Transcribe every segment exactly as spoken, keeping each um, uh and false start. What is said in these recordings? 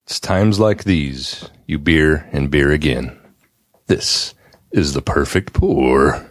It's times like these, you beer and beer again. This is the perfect pour.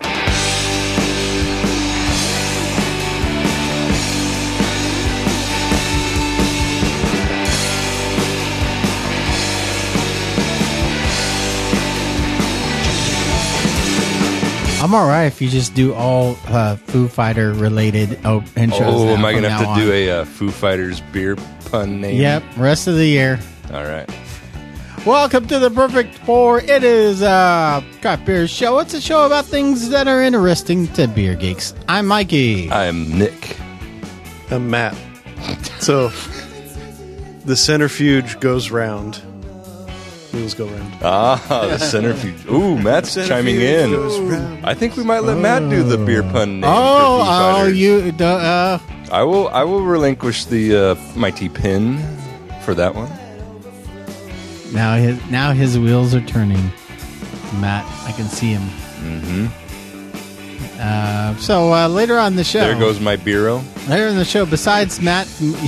I'm all right if you just do all uh, Foo Fighter related oh, intros. Oh, now, am I going to have to on. do a uh, Foo Fighters beer pun name? Yep, rest of the year. All right. Welcome to the Perfect Pour. It is a craft beer show. It's a show about things that are interesting to beer geeks. I'm Mikey. I'm Nick. I'm Matt. So, the centrifuge goes round. Wheels go round. Ah, the centrifuge. Ooh, Matt's chiming in. I think we might let Matt do the beer pun name. Oh, for Foo oh, Fighters. you. Uh, I will. I will relinquish the uh, mighty pin for that one. now his now his wheels are turning. Matt, I can see him. Mm-hmm. Uh, so uh, later on the show, There goes my bureau. later in the show, besides Matt,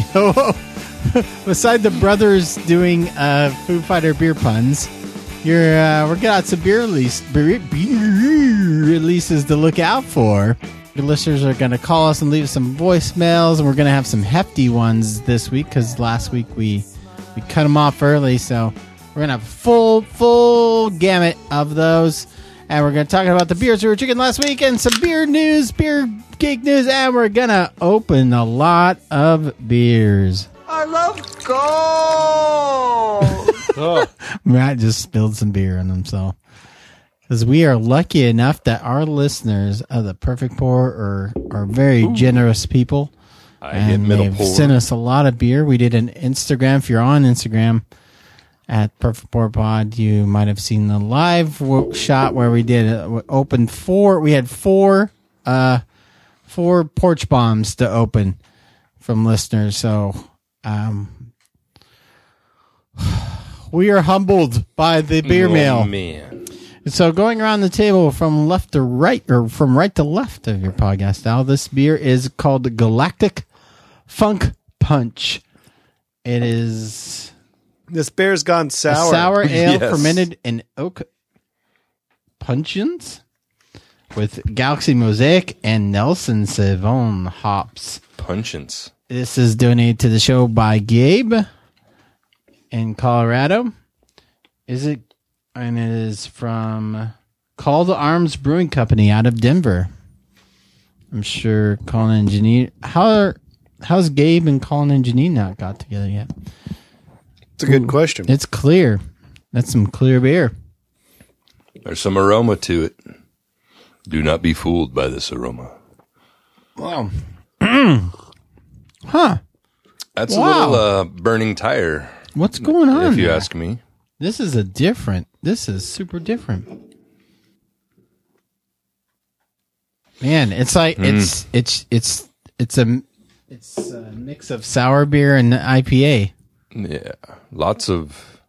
beside the brothers doing uh, Foo Fighter beer puns, you're uh, we're got some beer release beer, beer releases to look out for. Your listeners are going to call us and leave some voicemails, and we're going to have some hefty ones this week because last week we we cut them off early, so we're going to have a full full gamut of those. And we're going to talk about the beers we were drinking last week and some beer news, beer geek news, and we're going to open a lot of beers. I love gold. Matt just spilled some beer on himself. Because we are lucky enough that our listeners of the Perfect Pour are, are very Ooh. generous people. I and get middle they've pour. sent us a lot of beer. We did an Instagram. If you're on Instagram at Perfect Pour Pod, you might have seen the live w- shot where we did uh, open four. We had four, uh, four porch bombs to open from listeners. So, um, we are humbled by the beer oh, mail. Man. So going around the table from left to right, or from right to left of your podcast now, this beer is called the Galactic Funk Punch. It is This beer's gone sour. a sour ale Yes. fermented in oak puncheons with Galaxy Mosaic and Nelson Sauvin hops. Punchance. This is donated to the show by Gabe in Colorado. Is it? And it is from Call to Arms Brewing Company out of Denver. I'm sure Colin and Janine. How are, how's Gabe and Colin and Janine not got together yet? It's a good question. It's clear. That's some clear beer. There's some aroma to it. Do not be fooled by this aroma. Wow. Huh. That's Wow. a little uh, burning tire, What's going on if you there? ask me. This is a different. This is super different. Man, it's like Mm. it's it's it's it's a it's a mix of sour beer and I P A. Yeah, lots of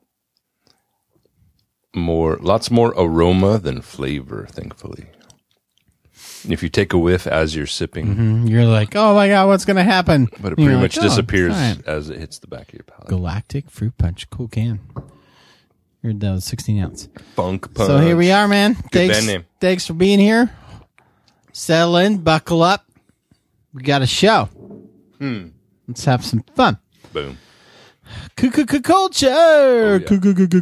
more, lots more aroma than flavor. Thankfully, if you take a whiff as you're sipping, Mm-hmm. You're like, oh my god, what's gonna happen? but it And pretty you're much like, oh, disappears all right. as it hits the back of your palate. Galactic Fruit Punch, cool can. Here's the sixteen ounce. Funk punch. So here we are, man. Thanks, band name. thanks for being here. Settle in, buckle up. We got a show. Hmm. Let's have some fun. Boom. Culture. Oh, yeah.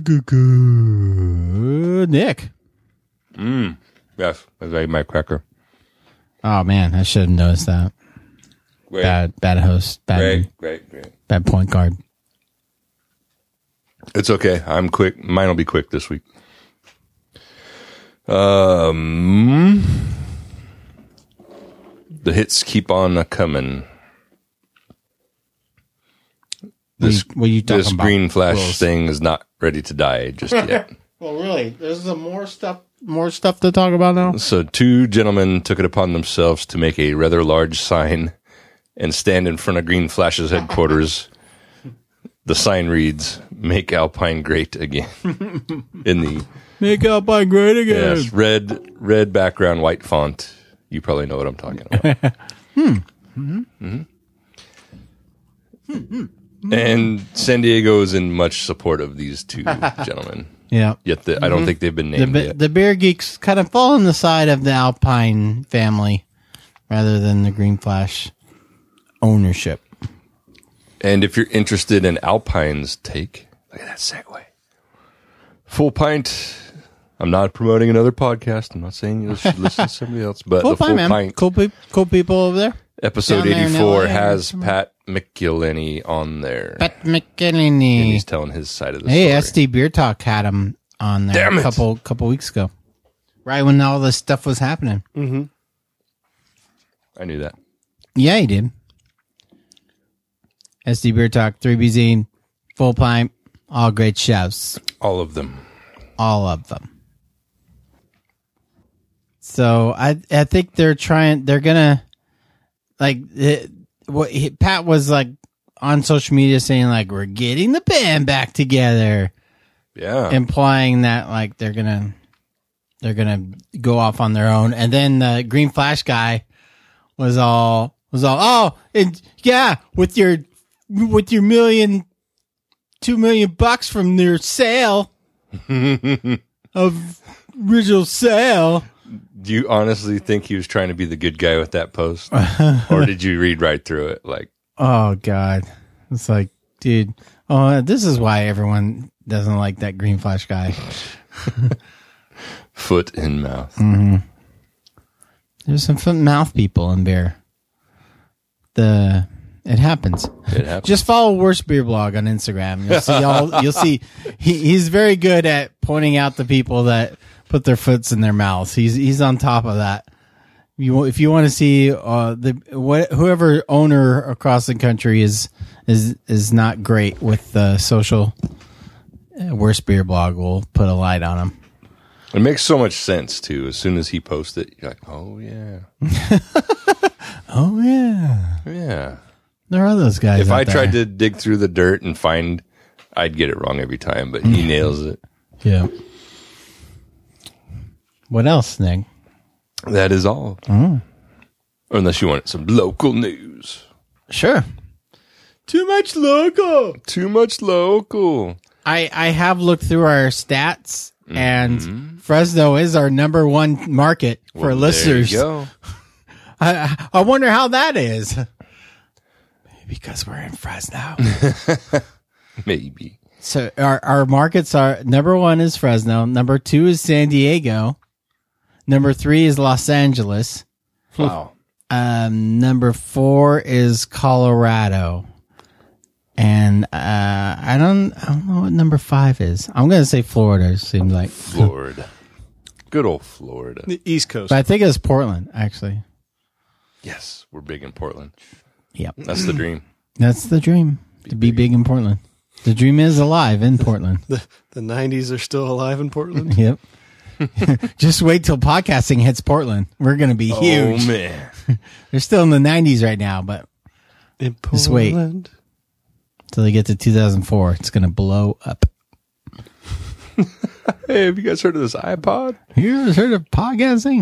Nick. Mm. Yes, that's like my cracker. Oh man, I should have noticed that. Great, Bad, bad host. Bad, great, great, great. bad point guard. It's okay. I'm quick. Mine will be quick this week. Um, the hits keep on coming. This, What are you talking this about, green flash Wills? thing is not ready to die just yet. Well, really, there's some more stuff. More stuff to talk about now. So two gentlemen took it upon themselves to make a rather large sign and stand in front of Green Flash's headquarters. The sign reads, "Make Alpine great again." In the Make Alpine great again. yes, red red background, white font. You probably know what I'm talking about. hmm. Mm-hmm. Mm-hmm. And San Diego is in much support of these two gentlemen. Yeah. Yet the, I don't think they've been The, named be- yet. the beer geeks kind of fall on the side of the Alpine family rather than the Green Flash ownership. And if you're interested in Alpine's take, look at that segue. Full Pint. I'm not promoting another podcast. I'm not saying you should listen to somebody else, but Full the Full pint, man. Pint Cool, pe- cool people over there. episode Down there in eighty-four L A. has Pat McGillany on there. Pat And McGillany. he's telling his side of the Hey, story. S D Beer Talk had him on there Damn a it. couple couple weeks ago, right when all this stuff was happening. I knew that. Yeah, he did. S D Beer Talk, three B Z, Full Pint, all great shows, All of them. all of them. So I I think they're trying. They're gonna like it, what he, Pat was like on social media saying like we're getting the band back together. Yeah. Implying that like they're gonna they're gonna go off on their own, and then the Green Flash guy was all was all oh and yeah with your with your million two million bucks from their sale of original sale. Do you honestly think he was trying to be the good guy with that post? Or did you read right through it? Like, Oh God, it's like dude, oh this is why everyone doesn't like that Green Flash guy. foot in mouth. There's some foot and mouth people in beer. The it happens. It happens. Just follow Worst Beer Blog on Instagram. You'll see all. You'll see he, he's very good at pointing out the people that put their foots in their mouths. He's he's on top of that. You if you want to see uh, the what whoever owner across the country is is is not great with the social. uh, Worst Beer Blog will put a light on him. It makes so much sense, too. As soon as he posts it, you're like, oh, yeah. Oh yeah, Yeah. there are those guys. If out I there. tried to dig through the dirt and find, I'd get it wrong every time, but he nails it. yeah. What else, Nick? That is all. Mm. Unless you want some local news. Sure. Too much local. Too much local. I, I have looked through our stats, and Fresno is our number one market for Well, listeners. There you go. I, I wonder how that is. Maybe because we're in Fresno. Maybe. So our, our markets are, number one is Fresno. Number two is San Diego. Number three is Los Angeles. Wow. Um, number four is Colorado. And uh, I don't, I don't know what number five is. I'm gonna say Florida. It seems like, Florida. Good old Florida. The East Coast. but I think it's Portland. Actually, Yes, we're big in Portland. yep, That's the dream. that's the dream to be big in Portland. The dream is alive in Portland. The the nineties are still alive in Portland. Yep. Just wait till podcasting hits Portland. We're gonna be huge. Oh, man. They're still in the nineties right now, but In Portland. Just wait. until they get to two thousand four, it's gonna blow up. Hey, have you guys heard of this iPod? You ever heard of podcasting?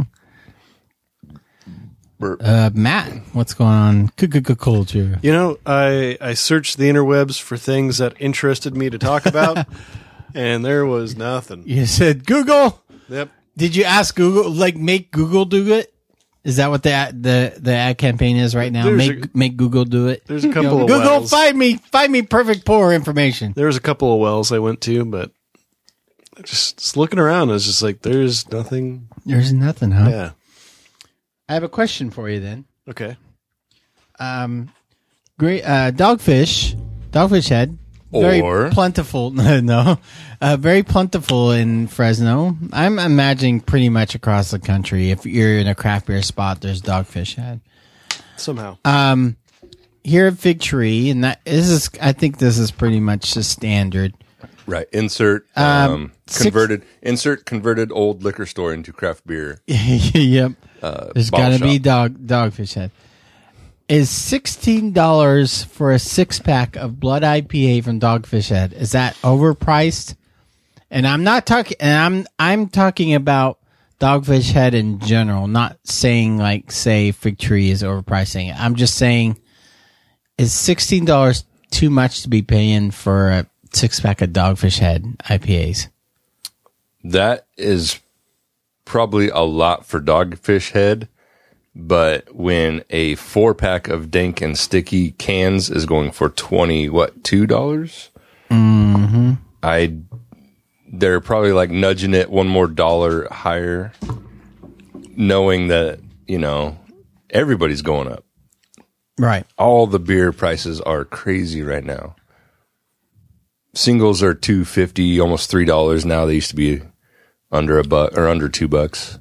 Burp. Uh, Matt, what's going on? Culture. You know, I I searched the interwebs for things that interested me to talk about, and there was nothing. You said Google. Yep. Did you ask Google, like, make Google do it? Is that what the ad, the the ad campaign is right now? There's Make a- make Google do it. There's a couple of Google, wells. find me find me perfect pour information. There was a couple of wells I went to, but just, just looking around, I was just like, there's nothing. There's nothing, huh? Yeah. I have a question for you then. Okay. Um, great uh, dogfish, dogfish head, very Or- plentiful. No, uh, very plentiful in Fresno. I'm imagining pretty much across the country. If you're in a craft beer spot, there's dogfish head. Somehow. Um, here at Fig Tree, and that this is, I think this is pretty much the standard. Right. Insert um, Um, six- converted. Insert converted old liquor store into craft beer. Yep, Uh, there's bottle got to be shop. dog dogfish head. Is sixteen dollars for a six pack of Blood I P A from Dogfish Head? Is that overpriced? And I'm not talking. And I'm I'm talking about Dogfish Head in general. Not saying like say Fig Tree is overpricing it. I'm just saying, is sixteen dollars too much to be paying for a six pack of Dogfish Head I P As? That is probably a lot for Dogfish Head, but when a four pack of Dank and Sticky cans is going for twenty, what, two dollars? Mm-hmm. I, they're probably like nudging it one more dollar higher, knowing that, you know, everybody's going up. Right. All the beer prices are crazy right now. Singles are two fifty, almost three dollars now. They used to be under a buck or under two bucks.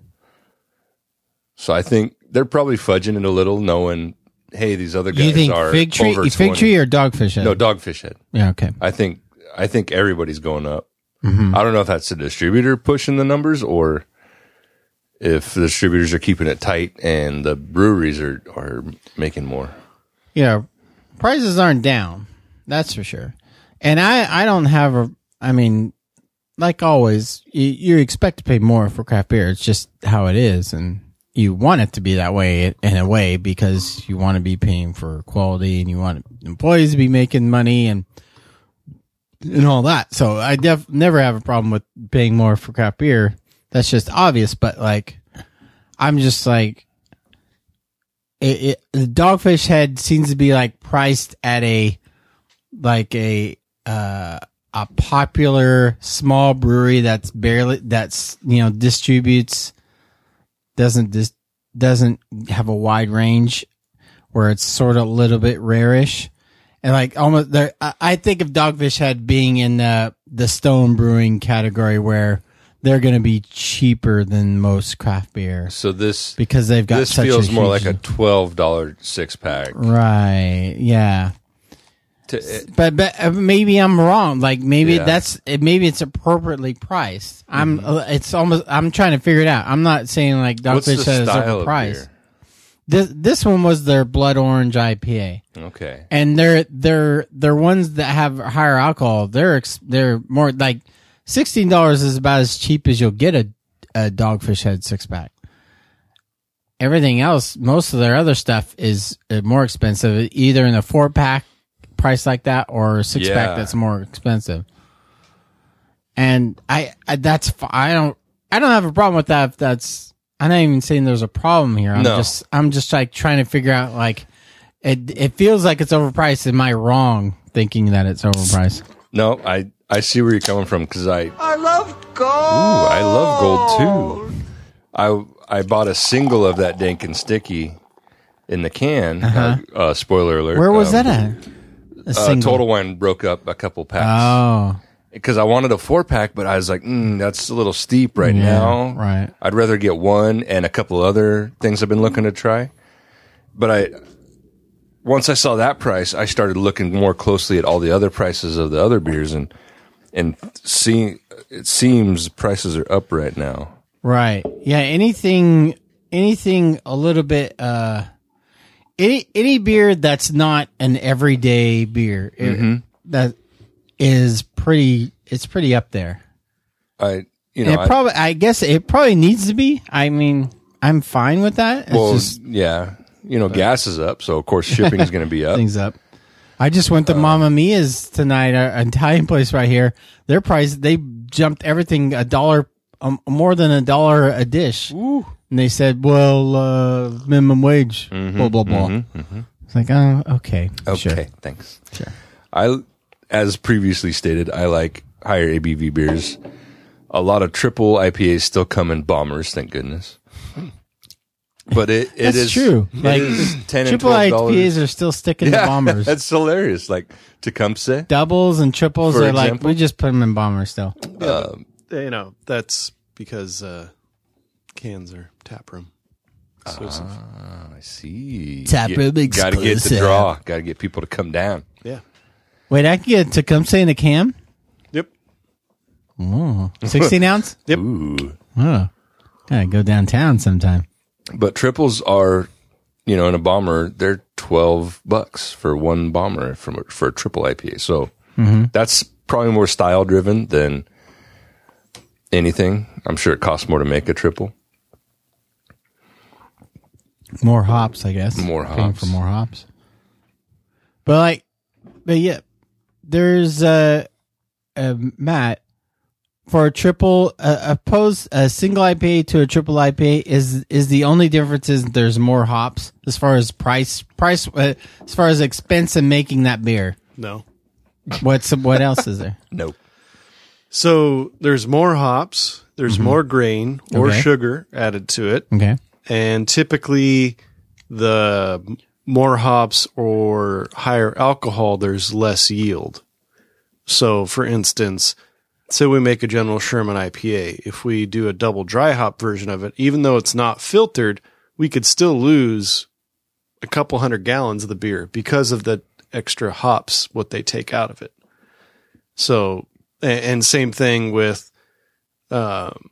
So I think they're probably fudging it a little, knowing, hey, these other guys You think are Fig Tree, over Fig twenty. Tree or Dogfish Head? No, Dogfish Head. Yeah, okay. I think I think everybody's going up. Mm-hmm. I don't know if that's the distributor pushing the numbers or if the distributors are keeping it tight and the breweries are, are making more. Yeah, prices aren't down. That's for sure. And I, I don't have a, I mean, like always, you, you expect to pay more for craft beer. It's just how it is. And you want it to be that way in a way because you want to be paying for quality and you want employees to be making money and, and all that. So I def never have a problem with paying more for craft beer. That's just obvious. But like, I'm just like, It, it, the Dogfish Head seems to be like priced at a like a uh, a popular small brewery that's barely that's you know distributes doesn't dis, doesn't have a wide range where it's sort of a little bit rarish and like almost there. I, I think of Dogfish Head being in the the Stone Brewing category where they're going to be cheaper than most craft beer. So this because they've got this such feels a more huge, like a twelve dollar six pack. right. Yeah, To, it, but but uh, maybe I'm wrong. Like maybe Yeah. that's it- maybe it's appropriately priced. I'm Mm-hmm. uh, it's almost I'm trying to figure it out. I'm not saying like what's the Dogfish Head is style of overpriced. beer? This this one was their Blood Orange I P A, Okay. and they're they're they're ones that have higher alcohol. They're ex, they're more like sixteen dollars is about as cheap as you'll get a a Dogfish Head six pack. Everything else, most of their other stuff is uh, more expensive, either in a four pack price like that or a six Yeah. pack that's more expensive. And I, I that's fi- I don't I don't have a problem with that. If that's I'm not even saying there's a problem here. I'm No. just I'm just like trying to figure out like it it feels like it's overpriced. Am I wrong thinking that it's overpriced? No, I I see where you're coming from because I I love gold. ooh I love gold too. I I bought a single of that Dank and Sticky in the can. Uh, uh, spoiler alert. Where was Um, that at? A Uh, single. Total Wine broke up a couple packs Oh, because I wanted a four pack, but I was like, mm, that's a little steep right Yeah, now. right. I'd rather get one and a couple other things I've been looking to try. But I once I saw that price, I started looking more closely at all the other prices of the other beers and and seeing it seems prices are up right now. right. Yeah. Anything, anything a little bit. Uh, any any beer that's not an everyday beer it- Mm-hmm. that is pretty. It's pretty up there. I you And know it I, probably. I guess it probably needs to be. I mean, I'm fine with that. It's well just yeah you know gas is up, so of course shipping is going to be up. things up. I just went to Uh, Mamma Mia's tonight, uh, an Italian place right here. Their price, they jumped everything a dollar, um, more than a dollar a dish. Ooh. And they said, well, uh, minimum wage, Mm-hmm, blah, blah, blah. It's like, oh, okay. Okay, Sure. thanks. Sure. I, as previously stated, I like higher A B V beers. A lot of triple I P As still come in bombers, thank goodness. But it, it That's is true. It Like, is ten and triple twelve I P As dollars. are still sticking Yeah, to bombers. that's hilarious. Like Tecumseh. Doubles and triples For are like, example? we just put them in bombers still. Um, You know, that's because uh, cans are tap room. Exclusive. ah, I see. Tap room Got to get the exclusive. draw. Got to get people to come down. Yeah. Wait, I can get to come say in a can? Yep. Oh, sixteen ounce? Yep. Ooh. Oh, gotta go downtown sometime. But triples are, you know, in a bomber, they're twelve bucks for one bomber from a, for a triple I P A. So that's probably more style driven than anything. I'm sure it costs more to make a triple. More hops, I guess. More Paying hops. for more hops. But like, but yeah, there's uh, uh Matt for a triple uh, oppose a single I P A to a triple I P A is is the only difference is there's more hops as far as price price uh, as far as expense in making that beer. No. What's what else is there? Nope. So there's more hops, there's mm-hmm. more grain or okay. sugar added to it. Okay. And typically the more hops or higher alcohol, there's less yield. So for instance, say we make a General Sherman I P A. If we do a double dry hop version of it, even though it's not filtered, we could still lose a couple hundred gallons of the beer because of the extra hops, what they take out of it. So, and same thing with um,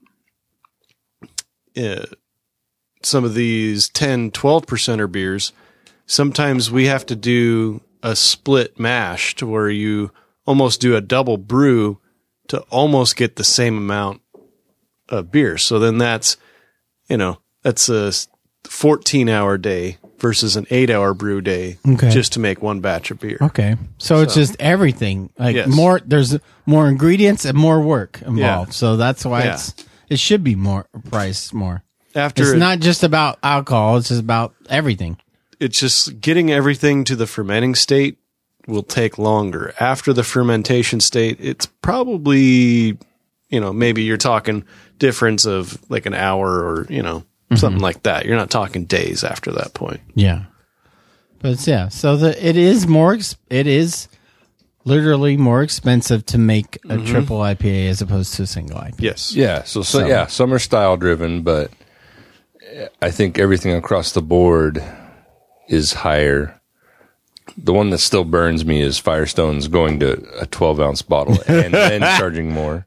uh, some of these ten, twelve percenter beers. Sometimes we have to do a split mash to where you almost do a double brew to almost get the same amount of beer. So then that's, you know, that's a fourteen hour day versus an eight hour brew day okay. just to make one batch of beer. Okay. So, so it's just everything. Like yes. more, there's more ingredients and more work involved. Yeah. So that's why yeah. it's, it should be more priced more. After it's it, not just about alcohol. It's just about everything. It's just getting everything to the fermenting state will take longer. After the fermentation state, it's probably, you know, maybe you're talking difference of like an hour or, you know, mm-hmm. something like that. You're not talking days after that point. Yeah. But it's, yeah, so the it is more, it is literally more expensive to make a mm-hmm. triple I P A as opposed to a single I P A. Yes. Yeah. So, so, So- yeah, some are style driven, but I think everything across the board is higher. The one that still burns me is Firestone's going to a twelve ounce bottle and then charging more.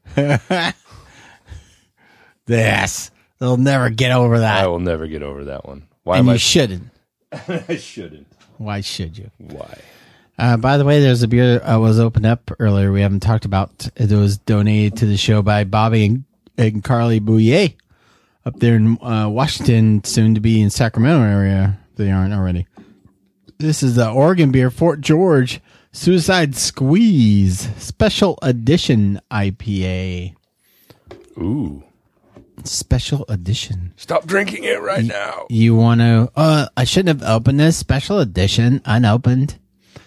Yes. They'll never get over that. I will never get over that one. Why and am you I? shouldn't. I shouldn't. Why should you? Why? Uh, by the way, there's a beer that was opened up earlier. We haven't talked about. It was donated to the show by Bobby and, and Carly Bouillet up there in uh, Washington, soon to be in Sacramento area. They aren't already. This is the Oregon beer, Fort George Suicide Squeeze Special Edition I P A. Ooh. Special Edition. Stop drinking it right now. You want to? Uh, I shouldn't have opened this Special Edition unopened.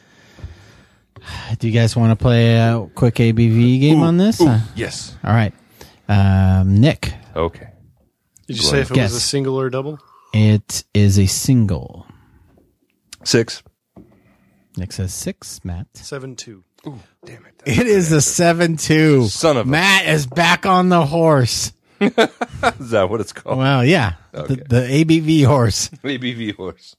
Do you guys want to play a quick A B V game Ooh, on this? ooh, Uh, yes. all right. Um, Nick, Okay. Did you Go say on. if it Guess. was a single or a double? it is a single. Six. Nick says six. Matt. Seven two. Ooh, damn it. It is a seven two. Son of a- Matt is back on the horse. Is that what it's called? Well, yeah. Okay. The, the A B V horse. A B V horse.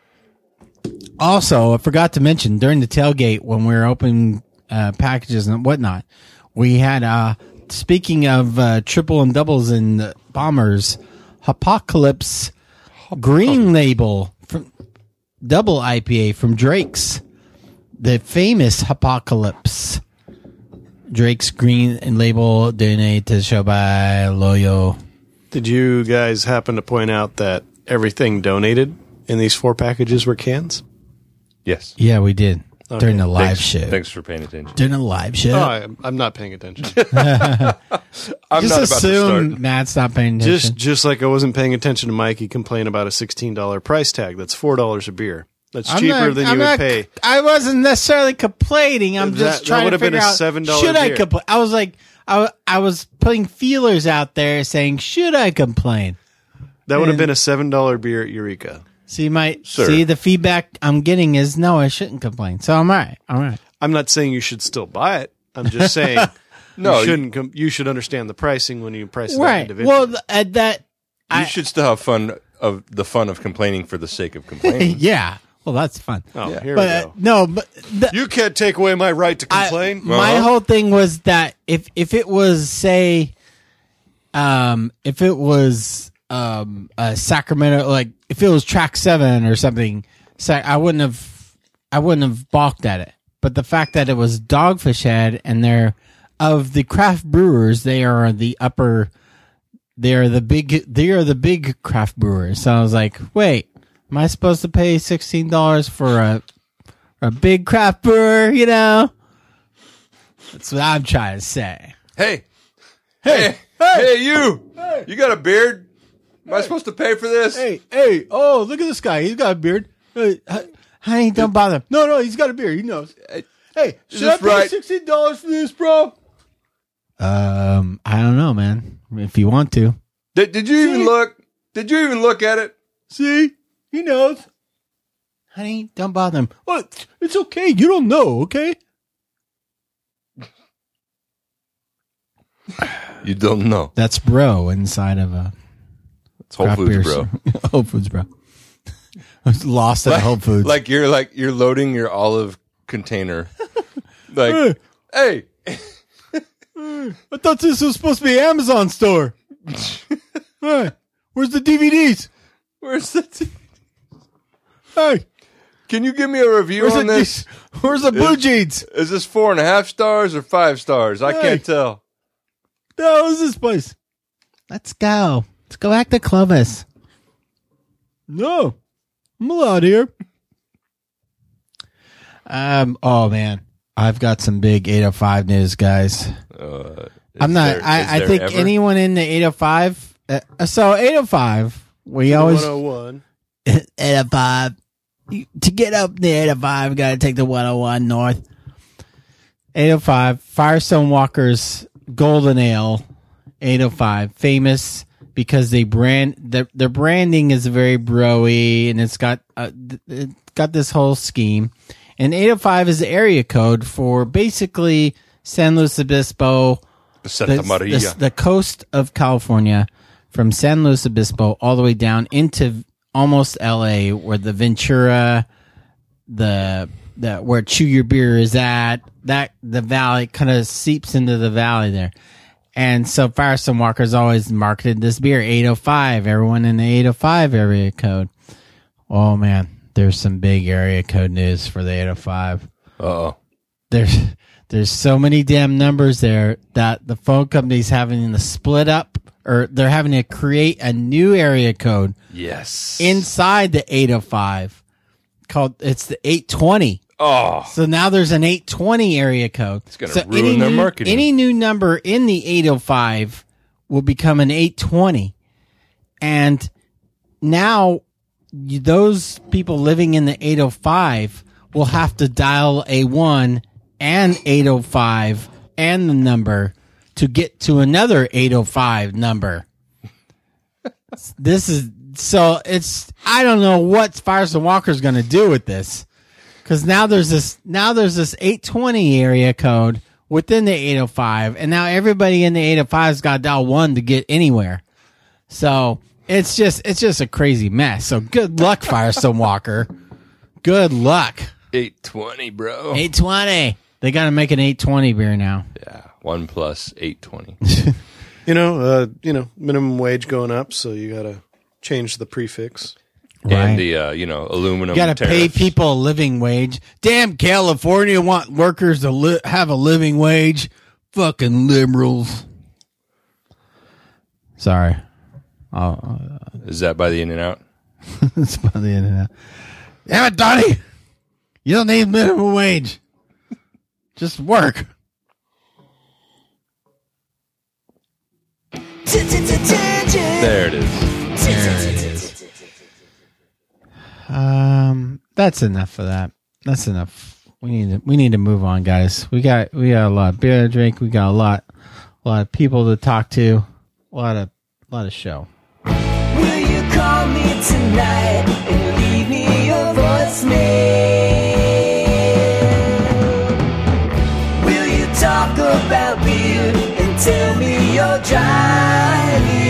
Also, I forgot to mention during the tailgate when we were opening uh, packages and whatnot, we had, uh, speaking of uh, triple and doubles and uh, bombers, Apocalypse Green Label from double I P A from Drake's, the famous Apocalypse. Drake's Green and Label donated to the show by Loyo. Did you guys happen to point out that everything donated in these four packages were cans? Yes. Yeah, we did Okay. during the live Thanks, show. thanks for paying attention. During the live show. Oh, I, I'm not paying attention. I'm Just not about to assume start. Matt's not paying attention. just just like I wasn't paying attention to Mikey complain about a sixteen dollars price tag. That's four dollars a beer. That's I'm cheaper not- than I'm you would not- pay. I wasn't necessarily complaining. I'm That- just that trying would to have been figure a out seven dollar should I beer. complain. I was like, I, wa- I was putting feelers out there saying, should I complain? That would have And- been a seven dollar beer at Eureka. See, my Sir. see the feedback I'm getting is no, I shouldn't complain. So I'm all right. All right. I'm not saying you should still buy it. I'm just saying No, you you- shouldn't. Com- you should understand the pricing when you price it out Right. individually. Well, th- at that, You I, should still have fun of the fun of complaining for the sake of complaining. yeah. Well, that's fun. oh, yeah. here But we uh, go. no, but the, You can't take away my right to I- complain. my Uh-huh. whole thing was that if if it was say, um, if it was um a Sacramento, like if it was track seven or something, so I wouldn't have I wouldn't have balked at it. But the fact that it was Dogfish Head and they're of the craft brewers, they are the upper, they are the big, they are the big craft brewers. So I was like, wait, am I supposed to pay sixteen dollars for a a big craft brewer, you know. That's what I'm trying to say. Hey, Hey, hey, hey, you! You got a beard? Am I supposed to pay for this? hey, hey! Oh, look at this guy. He's got a beard. Hey, honey, don't bother him. No, no, he's got a beard. He knows. Hey, should I this pay right? sixteen dollars for this, bro? Um, I don't know, man. If you want to. Did, did you even See? look? Did you even look at it? See? He knows. Honey, don't bother him. What? It's okay. You don't know, okay? You don't know. That's bro inside of a It's Whole craft Foods, beer bro. store. Whole Foods, bro. I was lost at Whole Foods. Like you're like you're loading your olive container. Like, hey, I thought this was supposed to be an Amazon store. Hey, where's the D V Ds? where's the? T- Hey, Can you give me a review where's on the, this? where's the blue jeans? Is this four and a half stars or five stars? I Hey. can't tell. The hell is this place? Let's go. Let's go back to Clovis. No, I'm allowed here. Um. Oh man, I've got some big eight oh five news, guys. Uh, I'm is not. there- is I, I there think ever? anyone in the eight oh five. Uh, so eight oh five, we always one oh one. eight oh five. You- To get up the eight oh five, got to take the one oh one north. eight oh five, Firestone Walker's Golden Ale, eight oh five, famous because they brand their their branding is very broy and it's got uh, it got this whole scheme. And eight oh five is the area code for basically San Luis Obispo, Santa the, Maria. the, the coast of California, from San Luis Obispo all the way down into almost L A, where the Ventura, the the where Chew Your Beer is at, that the valley kind of seeps into the valley there. And so Firestone Walker's always marketed this beer, eight oh five, everyone in the eight oh five area code. Oh man, there's some big area code news for the eight oh five. Uh-oh. There's there's so many damn numbers there that the phone company's having to split up, or they're having to create a new area code Yes. inside the eight oh five called, it's the eight twenty. Oh. So now there's an eight twenty area code. It's gonna so ruin any their new, marketing. Any new number in the eight oh five will become an eight twenty. And now you, those people living in the eight oh five will have to dial a one and eight oh five and the number to get to another eight oh five number. This is so it's I don't know what Firestone Walker's going to do with this, because now there's this now there's this eight twenty area code within the eight oh five, and now everybody in the eight oh five's got to dial one to get anywhere. So it's just it's just a crazy mess. So good luck, Firestone Walker. Good luck. eight twenty, bro. eight twenty. They got to make an eight twenty beer now. Yeah. One plus eight twenty. You know, uh, you know, minimum wage going up, so you got to change the prefix. Right. And the, uh, you know, aluminum You got to pay tariffs. people a living wage. Damn, California want workers to li- have a living wage. Fucking liberals. Sorry. Oh, Is that by the In and Out? it's by the end of that. Damn it, Donnie. You don't need minimum wage. Just work. There it is. There it is. Um, that's enough of that. That's enough. We need to we need to move on, guys. We got we got a lot of beer to drink. We got a lot a lot of people to talk to. A lot of a lot of show. Will you call me tonight and leave me your voicemail? Will you talk about beer and tell me you're driving?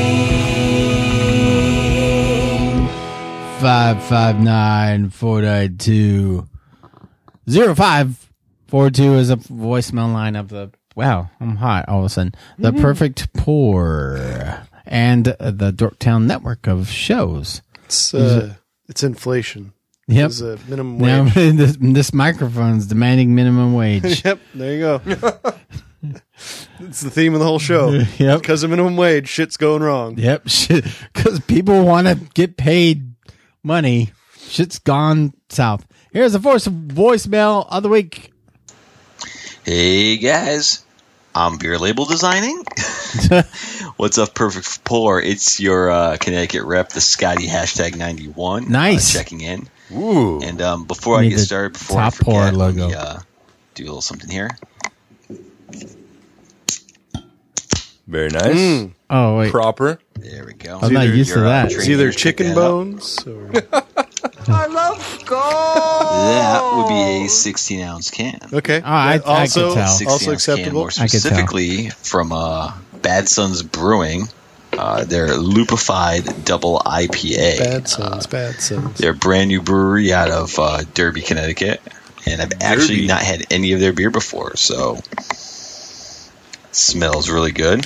Five five nine four nine two zero five four two is a voicemail line of the wow, I'm hot all of a sudden. The Perfect Pour and the Dorktown network of shows. It's uh, it's inflation. Yep. It's a minimum Now wage. this, this microphone's demanding minimum wage. Yep, there you go. It's the theme of the whole show. Yep. Because of minimum wage, shit's going wrong. Yep, shit. Because people want to get paid money. Shit's gone south. Here's the voice voicemail of the week. Hey guys, I'm Beer Label Designing. What's up, Perfect Pour? It's your uh, Connecticut rep, the Scotty hashtag ninety-one. Nice. Uh, checking in. Ooh. And um, before I Need get the started, before I Top Pour forget, let logo. me uh, do a little something here. Very nice. Oh, wait. Proper. There we go. I'm not either used to Your, uh, that. drink It's either here, check chicken that out. bones or That would be a sixteen ounce can. okay. Oh, I- I Yeah, also, could tell. sixteen also ounce can, acceptable. more I could tell. specifically from uh, Bad Sons Brewing. Uh, their Lupified Double I P A. Bad sons, bad sons. They're a brand new brewery out of uh, Derby, Connecticut, and I've actually Derby. not had any of their beer before, so smells really good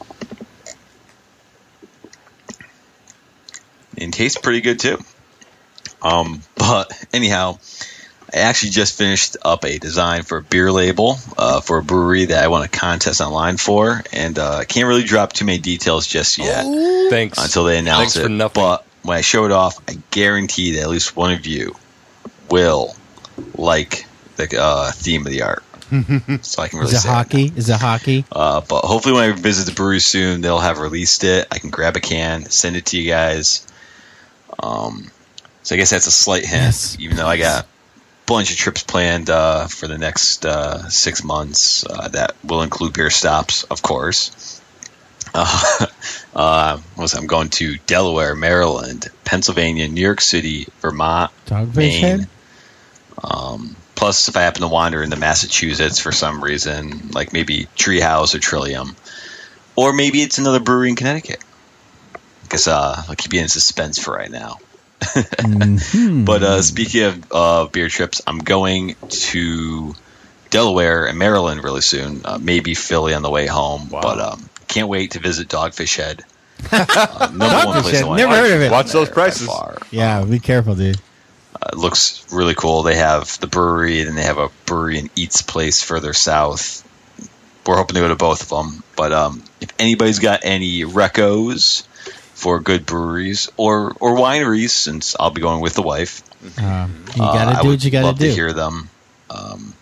and tastes pretty good too. Um, but anyhow, I actually just finished up a design for a beer label uh, for a brewery that I won a contest online for, and uh, I can't really drop too many details just yet Thanks. until they announce Thanks it. for nothing. But when I show it off, I guarantee that at least one of you will like the uh, theme of the art. So I can really Is it say that hockey? Is it hockey? now. Uh, but hopefully when I visit the brewery soon, they'll have released it. I can grab a can, send it to you guys. Um, so I guess that's a slight hint, Yes. even though I got a bunch of trips planned uh, for the next uh, six months uh, that will include beer stops, of course. Uh, uh, what was it? I'm going to Delaware, Maryland, Pennsylvania, New York City, Vermont, Dogfish Maine. head? Um, plus, if I happen to wander into Massachusetts for some reason, like maybe Treehouse or Trillium, or maybe it's another brewery in Connecticut. I guess uh, I'll keep you in suspense for right now. Mhm. But uh, speaking of uh, beer trips, I'm going to Delaware and Maryland really soon. Uh, maybe Philly on the way home. But um, can't wait to visit Dogfish Head. Uh, number one place Head, I want never to heard of it. Watch those by prices. far. Yeah, be careful, dude. Uh, it looks really cool. They have the brewery, and they have a brewery and eats place further south. We're hoping to go to both of them. But um, if anybody's got any recos for good breweries or, or wineries, since I'll be going with the wife, Um, you uh, gotta I do would what you gotta love do. to hear them. Um,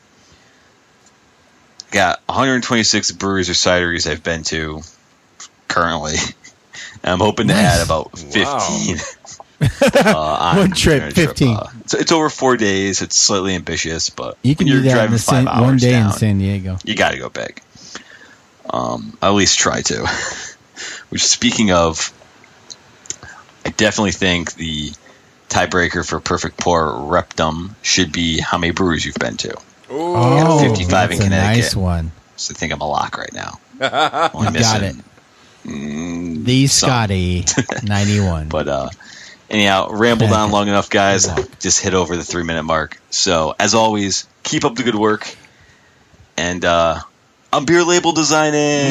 got one hundred twenty-six breweries or cideries I've been to currently. I'm hoping to Nice. add about fifteen. uh, on One trip, a fifteen. Uh, so it's over four days. It's slightly ambitious, but You can when do you're that in driving the five San, one hours day in down, San Diego. you got to go big. Um, I at least try to. Which, speaking of, I definitely think the tiebreaker for Perfect Pour Reptum should be how many breweries you've been to. Oh, fifty-five in that's a Connecticut. nice one. So I think I'm a lock right now. Only You got missing, mm, The some. Scotty ninety-one. But uh, anyhow, rambled on long enough, guys. Good luck. Just hit over the three minute mark. So as always, keep up the good work. And uh, I'm Beer Label Designing.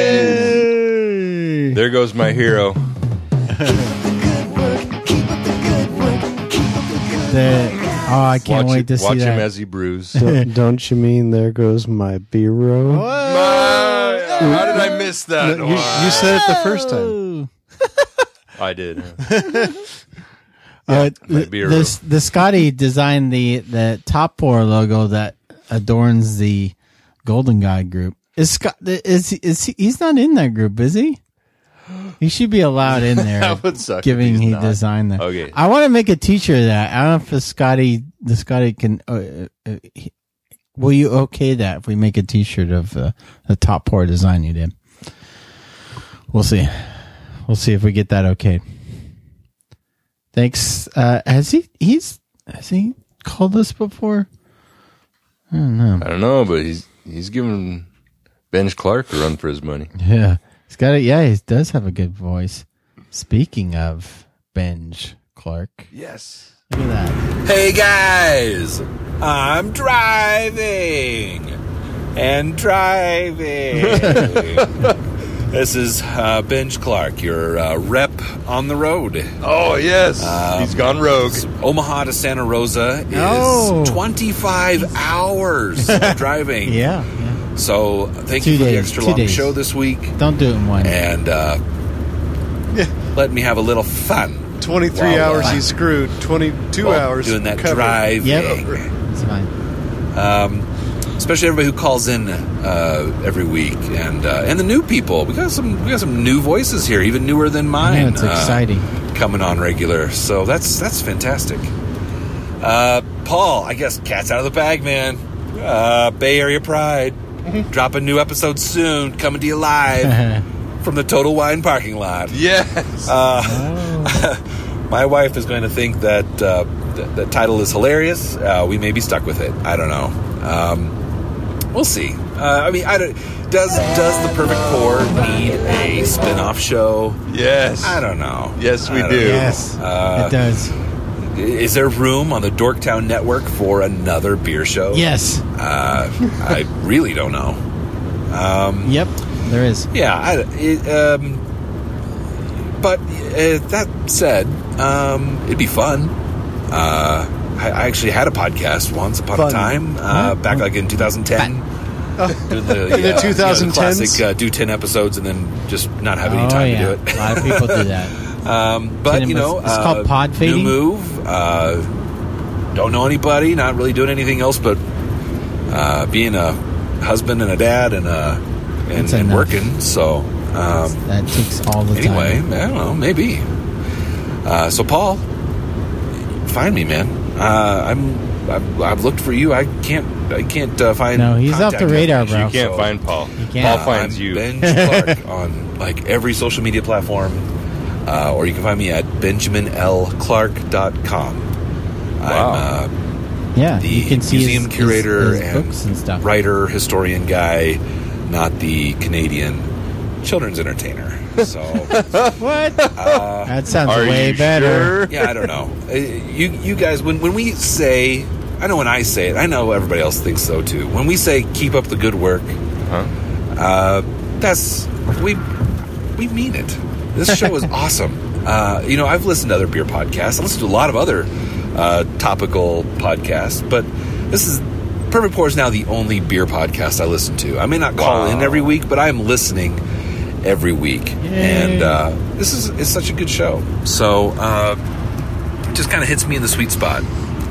Hey. There goes my hero. The- oh, I can't watch wait it- to see watch that. him as he brews. Don't, don't you mean there goes my bureau? My- how did I miss that? You, you said it the first time. I did. Uh, my th- beer this the Scotty designed the the top pour logo that adorns the Golden Guide group. Is Scott is is he, he's not in that group, is he? He should be allowed in there. That would suck if Given he's he not. designed that. Okay. I want to make a T-shirt of that. I don't know if the Scotty the Scotty can. Uh, uh, he, will you okay that if we make a T-shirt of uh, the top pour design you did? We'll see. We'll see if we get that okay. Thanks. Uh, has he? He's has he called us before? I don't know. I don't know, but he's he's giving Benj Clark a run for his money. Yeah, he's got it. Yeah, he does have a good voice. Speaking of Benj Clark, Yes. look at that. Hey guys, I'm driving and driving. This is uh, Benj Clark, your uh, rep on the road. Oh yes, he's gone rogue. Omaha to Santa Rosa is Oh. twenty-five hours of driving. Yeah, yeah. So thank Two you for days, the extra two long days. show this week, Don't do it in one. and uh, let me have a little fun twenty-three Wow, hours wow. he's screwed. twenty-two Well, hours doing that covered. driving. Yep. It's fine. Um, especially everybody who calls in uh, every week, and uh, and the new people. We got some we got some new voices here, even newer than mine. I know, it's uh, exciting. coming on regular. So that's that's fantastic. Uh, Paul, I guess cat's out of the bag, man. Uh, Bay Area Pride, dropping new episodes soon, coming to you live from the Total Wine parking lot. Yes. My wife is going to think that uh, the, the title is hilarious. Uh, we may be stuck with it. I don't know. Um, we'll see. Uh, I mean, I don't, does does the Perfect Pour need a spin-off show? Yes. I don't know. Yes, we I don't do. know. Yes, Uh, it does. Is there room on the Dorktown Network for another beer show? Yes. Uh, I really don't know. Um, Yep, there is. Yeah, I, it, um, but uh, that said, um, it'd be fun. Uh, I, I actually had a podcast once upon Fun. a time, uh, back like in two thousand ten. Doing the, In the yeah, twenty tens? you know, the classic, uh, do ten episodes and then just not have any Oh, time yeah. to do it. A lot of people do that. Um, but ten you know, it's called uh, pod fading? New move. Uh, don't know anybody. Not really doing anything else but uh, being a husband and a dad and uh, and, That's and enough. working. So um, That takes all the anyway, time. I don't know. Maybe. Uh, so Paul, find me, man. Uh, I'm. I've, I've looked for you. I can't. I can't uh, find. No, he's off contact the radar, information, bro. You can't so- find Paul. can't. Paul finds I'm you. Ben Clark on like every social media platform, uh, or you can find me at benjamin l clark dot com. Wow. I'm uh, Yeah, the you can see museum his, curator his, his and, books and stuff. writer, historian guy, not the Canadian children's entertainer. So What? that sounds Are way you better. sure? yeah, I don't know. Uh, You you guys, when when we say, I know when I say it, I know everybody else thinks so too. When we say keep up the good work, Huh? uh, that's we we mean it. This show is awesome. Uh, you know, I've listened to other beer podcasts. I listen to a lot of other uh, topical podcasts, but this is Perfect Pour is now the only beer podcast I listen to. I may not call Wow. in every week, but I am listening every week, and uh, this is it's such a good show. So uh, it just kind of hits me in the sweet spot.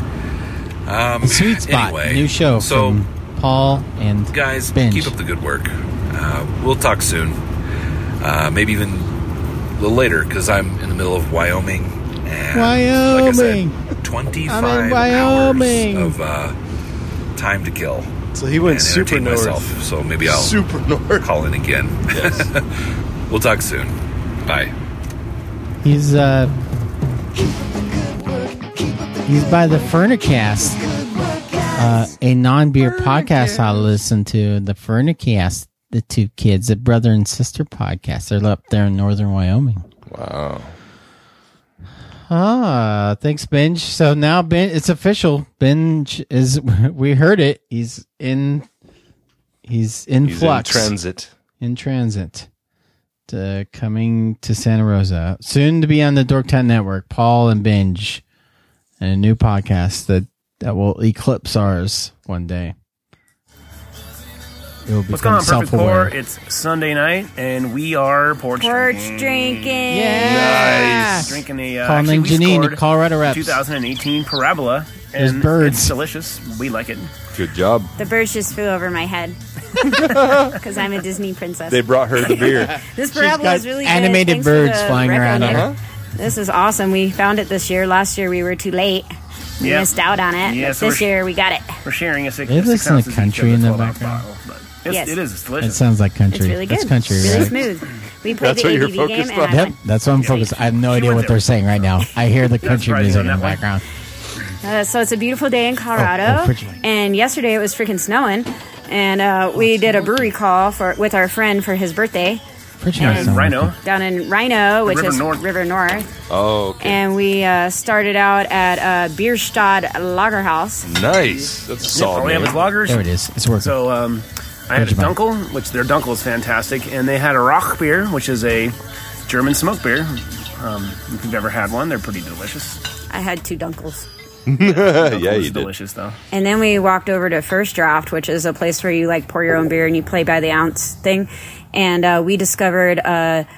Um, Sweet Spot, anyway, new show So from Paul and guys, Binge. keep up the good work. Uh, we'll talk soon. Uh, maybe even a little later because I'm in the middle of Wyoming. And Wyoming. Like I said, twenty-five I'm in Wyoming. hours of uh, time to kill. So he went and super entertain north. myself. So maybe I'll Super north. call in again. We'll talk soon. Bye. He's uh he's by the Furnicast, uh, a non-beer podcast I listen to. The Furnicast, the two kids, the brother and sister podcast. They're up there in northern Wyoming. Wow. Ah, thanks, Benj. So now Ben, it's official. Benj is. We heard it. He's in. He's in He's flux. in transit. in transit. To coming to Santa Rosa. Soon to be on the Dorktown Network. Paul and Binge. And a new podcast that, that will eclipse ours one day. It will What's going become on, Perfect Pour? self-aware. It's Sunday night, and we are porch, Porch drinking. drinking. Yeah. Drinking a uh, Calling actually, we Janine, scored Colorado Reps. twenty eighteen Parabola, There's and birds. it's delicious. We like it. Good job. The birds just flew over my head because I'm a Disney princess. They brought her the beer. This She's parabola got is really animated good. Thanks for birds the flying around record. on her. This is awesome. We found it this year. Last year we were too late. We Yep. missed out on it. Yeah, but so this we're- year we got it. We're sharing a six. They six listen to ounces each country of in the the twelve-ounce background. bottle, but it's, Yes. It is. It's It delicious. sounds like country. It's really good. That's country, really right? smooth. We played That's the what you're A D V game focused and on? I Yep, won. that's what I'm focused. I have no She idea went what there. they're saying right now. I hear the country surprising music on in the that one. background. Uh, so it's a beautiful day in Colorado, Oh, oh, Fridgely. and yesterday it was freaking snowing, and uh, we did a brewery call for with our friend for his birthday Pretty And nice sound Rhino. like down in Rhino, which River is North. River North, Oh, okay. and we uh, started out at uh, Bierstadt Lagerhaus. Nice. That's a solid All we have name. is lagers. There it is. It's working. So um, I had a What'd you buy? Dunkel, which their Dunkel is fantastic, and they had a Rauch beer, which is a German smoke beer. Um, if you've ever had one, they're pretty delicious. I had two Dunkels. yeah, It's you did. delicious though. And then we walked over to First Draft, which is a place where you like pour your own beer and you play by the ounce thing. And uh, we discovered uh,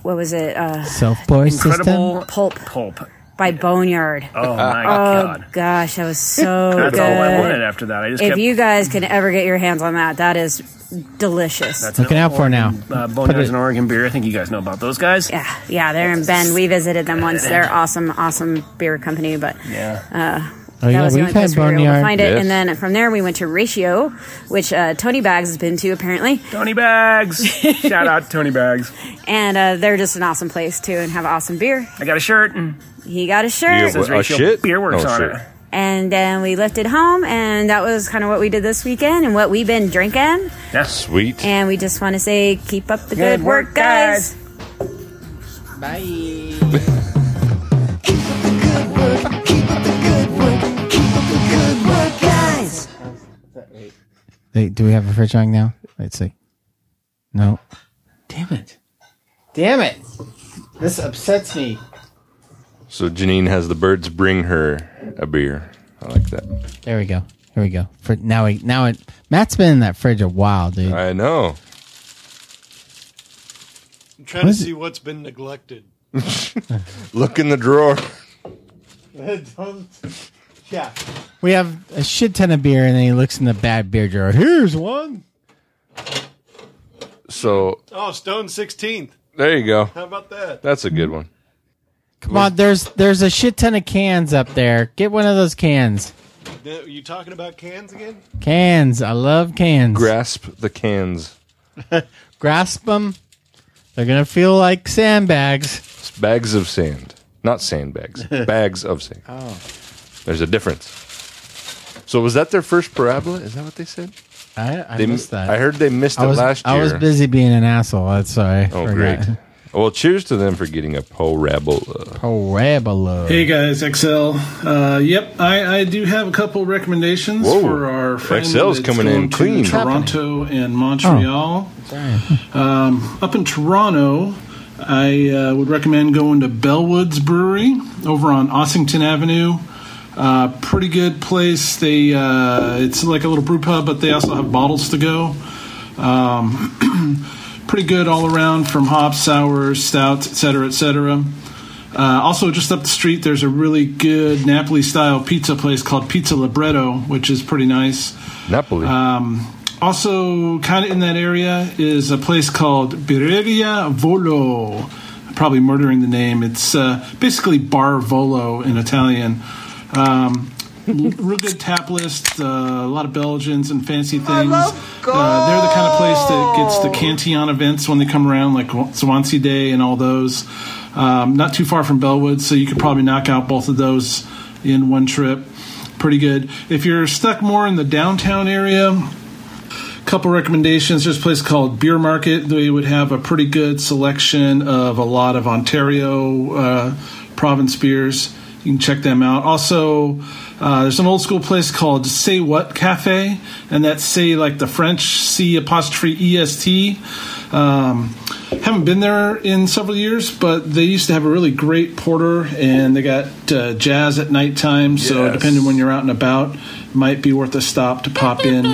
what was it? Uh, Self-pour Incredible system. Pulp pulp. by Boneyard. Oh my Oh god. gosh, that was so That's good. all I wanted after that. I just If kept you guys can ever get your hands on that, that is delicious. That's Looking an out for now. Uh, Put Boneyard's it- an Oregon beer. I think you guys know about those guys. Yeah, yeah, they're in Bend. We visited them once. They're awesome, awesome beer company. But Yeah. Oh that yeah, was the we've only had place we were able to Boneyard. find it. Yes. And then from there we went to Ratio, which uh, Tony Bags has been to apparently. Tony Bags. Shout out to Tony Bags. And uh, they're just an awesome place too, and have awesome beer. I got a shirt and He got a shirt. Yeah, says a Ratio shit? Beer Works Oh, on shit. it. And then we lifted home, and that was kind of what we did this weekend and what we've been drinking. Yeah. Sweet. And we just want to say, keep up the good, Good work, work, guys. Bye. Keep up the good work. Keep up the good work. Keep up the good work, guys. Hey, do we have a fridge on now? Let's see. No. Damn it. Damn it. This upsets me. So Janine has the birds bring her a beer. I like that. There we go. Here we go. For now, we now it. Matt's been in that fridge a while, dude. I know. I'm trying What to is it? see what's been neglected. Look in the drawer. Yeah. We have a shit ton of beer, and then he looks in the bad beer drawer. Here's one. So Oh, Stone sixteenth. there you go. How about that? That's a good one. Come on, there's there's a shit ton of cans up there. Get one of those cans. Are you talking about cans again? Cans. I love cans. Grasp the cans. Grasp them. They're gonna feel like sandbags. It's bags of sand, not sandbags. Bags of sand. Oh. There's a difference. So was that their first parabola? Is that what they said? I, I They, missed that. I heard they missed I it was last year. I was busy being an asshole. That's why. I Oh, forgot. great. Well, cheers to them for getting a parabola. Parabola. Hey guys, X L. Uh, yep, I, I do have a couple recommendations Whoa. for our friend X L's that's coming going in to clean. Toronto and Montreal. Sorry. Um, up in Toronto, I uh, would recommend going to Bellwoods Brewery over on Ossington Avenue. Uh, pretty good place. They uh, it's like a little brew pub, but they also have bottles to go. Um, pretty good all around, from hops, sours, stouts, et cetera, et cetera. Uh, also, just up the street, there's a really good Napoli-style pizza place called Pizza Libretto, which is pretty nice. Napoli. Um, also, kind of in that area is a place called Birreria Volo. I'm probably murdering the name. It's uh, basically Bar Volo in Italian. Um, l- real good tap list, uh, a lot of Belgians and fancy things. Uh, they're the kind of place that gets the Cantillon events when they come around, like Swansea Day and all those. Um, not too far from Bellwood, so you could probably knock out both of those in one trip. Pretty good. If you're stuck more in the downtown area, couple recommendations. There's a place called Beer Market. They would have a pretty good selection of a lot of Ontario uh, province beers. You can check them out. Also, uh, there's an old school place called Say What Cafe, and that's say like the French C apostrophe E S T. Um, haven't been there in several years, but they used to have a really great porter, and they got uh, jazz at nighttime. So Yes. depending when you're out and about, might be worth a stop to pop in.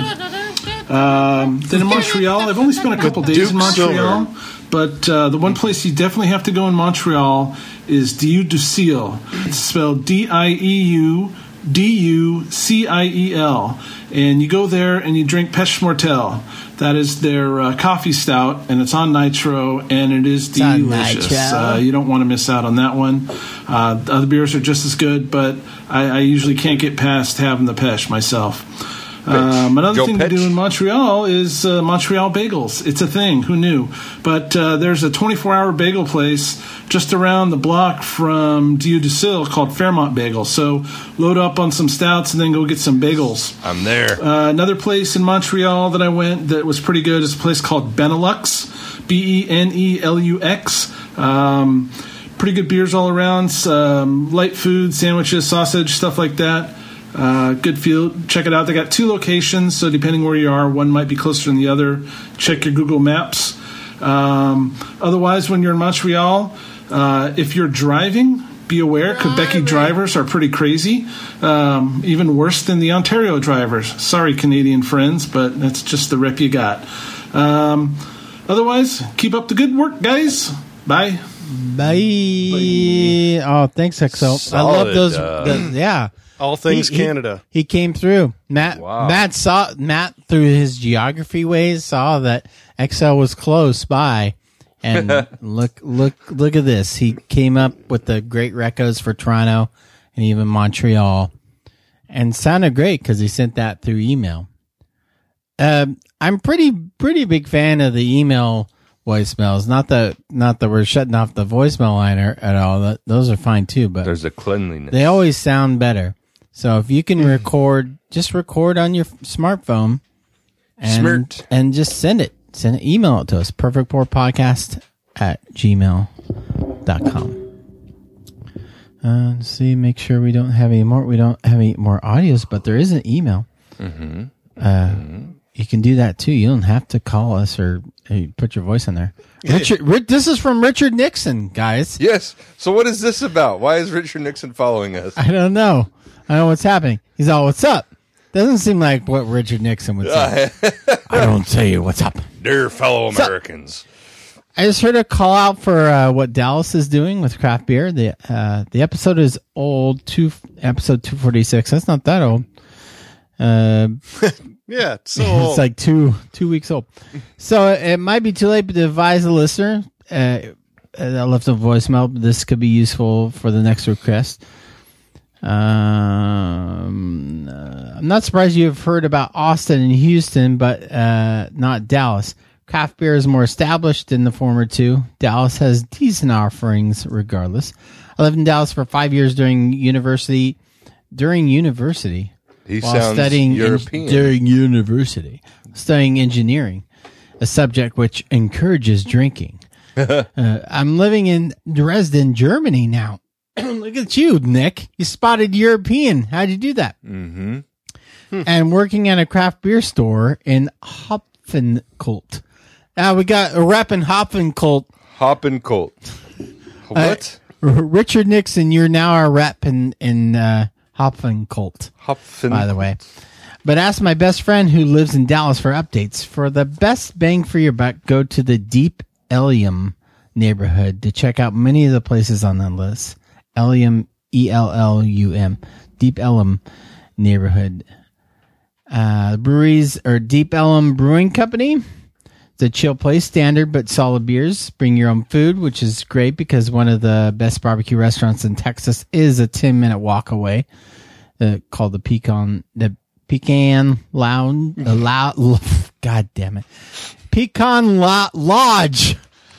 Um, then in Montreal, I've only spent a couple days Duke in Montreal, Silver. but uh, the one place you definitely have to go in Montreal is Dieu du Ciel. It's spelled D I E U D U C I E L. And you go there and you drink Pêche Mortel. That is their uh, coffee stout, and it's on nitro, and it is on delicious. nitro. Uh, you don't want to miss out on that one. Uh, the other beers are just as good, but I, I usually can't get past having the Pêche myself. Um, another Go thing Pêche. to do in Montreal is uh, Montreal bagels. It's a thing. Who knew? But uh, there's a twenty-four hour bagel place just around the block from Dieu du Ciel called Fairmont Bagel. So load up on some stouts and then go get some bagels. I'm there. Uh, another place in Montreal that I went that was pretty good is a place called Benelux, B E N E L U X. Um, pretty good beers all around, um, light food, sandwiches, sausage, stuff like that. Uh, good feel. Check it out. They got two locations, so depending where you are, one might be closer than the other. Check your Google Maps. Um, otherwise, when you're in Montreal, uh, if you're driving, be aware, Quebec drivers are pretty crazy, um, even worse than the Ontario drivers. Sorry, Canadian friends, but that's just the rep you got. Um, otherwise, keep up the good work, guys. Bye. Bye. Oh, thanks, X O. I Solid, love those. uh, the- yeah. All things He- he- Canada. He came through. Matt Wow. Matt saw Matt through his geography ways saw that X L was close by, and look look look at this. He came up with the great recos for Toronto and even Montreal, and sounded great because he sent that through email. Um, I'm pretty pretty big fan of the email voicemails. Not that not that we're shutting off the voicemail liner at all. That, those are fine too, but There's a cleanliness. they always sound better. So if you can record, just record on your smartphone and, Smirt. and just send it. Send it, email it to us. perfect pour podcast at gmail dot com. Uh, let's see, make sure we don't have any more. We don't have any more audios, but there is an email. Mm-hmm. Uh, you can do that too. You don't have to call us or hey, put your voice in there. Richard, Ri- this is from Richard Nixon, guys. Yes. So what is this about? Why is Richard Nixon following us? I don't know. I don't know what's happening. He's all, what's up? Doesn't seem like what Richard Nixon would say. I don't tell you what's up. Dear fellow Americans. I just heard a call out for uh, what Dallas is doing with craft beer. The uh, the episode is old, two episode two forty-six. That's not that old. Uh, Yeah, it's so it's like two two weeks old. So it might be too late to advise the listener. Uh, I left a voicemail. But this could be useful for the next request. Um, uh, I'm not surprised you have heard about Austin and Houston, but uh, not Dallas. Craft beer is more established than the former two. Dallas has decent offerings regardless. I lived in Dallas for five years during university. During university. He while sounds studying European. En- during university, studying engineering, a subject which encourages drinking. uh, I'm living in Dresden, Germany now. Look at you, Nick. You spotted European. How'd you do that? Mm-hmm. And working at a craft beer store in Hopfenkult. Now we got a rep in Hopfenkult. Hoppin' Colt. What? Uh, Richard Nixon, you're now our rep in, in uh, Hopfenkult. Hopfen. By the way. But ask my best friend who lives in Dallas for updates. For the best bang for your buck, go to the Deep Ellum neighborhood to check out many of the places on that list. Ellum, E L L U M, Deep Ellum neighborhood. Uh, breweries or Deep Ellum Brewing Company. It's a chill place, standard but solid beers. Bring your own food, which is great because one of the best barbecue restaurants in Texas is a ten minute walk away. Uh, called the Pecan, the Pecan Lounge, uh, Lou- God damn it, Pecan Lo- Lodge.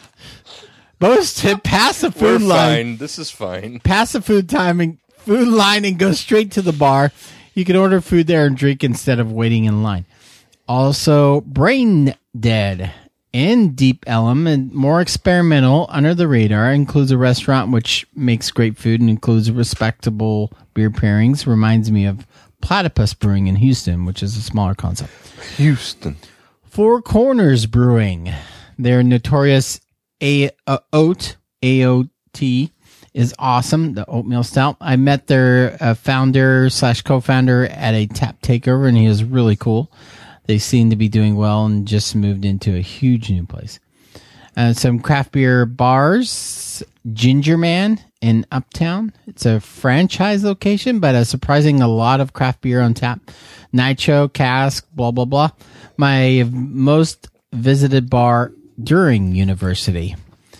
Most to pass the We're food line, fine. This is fine. pass the food timing, food line, and go straight to the bar. You can order food there and drink instead of waiting in line. Also, Brain Dead in Deep Ellum and more experimental, under the radar, includes a restaurant which makes great food and includes respectable beer pairings. Reminds me of Platypus Brewing in Houston, which is a smaller concept. Houston. Four Corners Brewing, their notorious A uh, oat A O T is awesome. The oatmeal stout. I met their uh, founder slash co-founder at a tap takeover, and he was really cool. They seem to be doing well and just moved into a huge new place. Uh, some craft beer bars. Ginger Man in Uptown. It's a franchise location, but a surprising a lot of craft beer on tap. Nitro, Cask, blah, blah, blah. My most visited bar during university.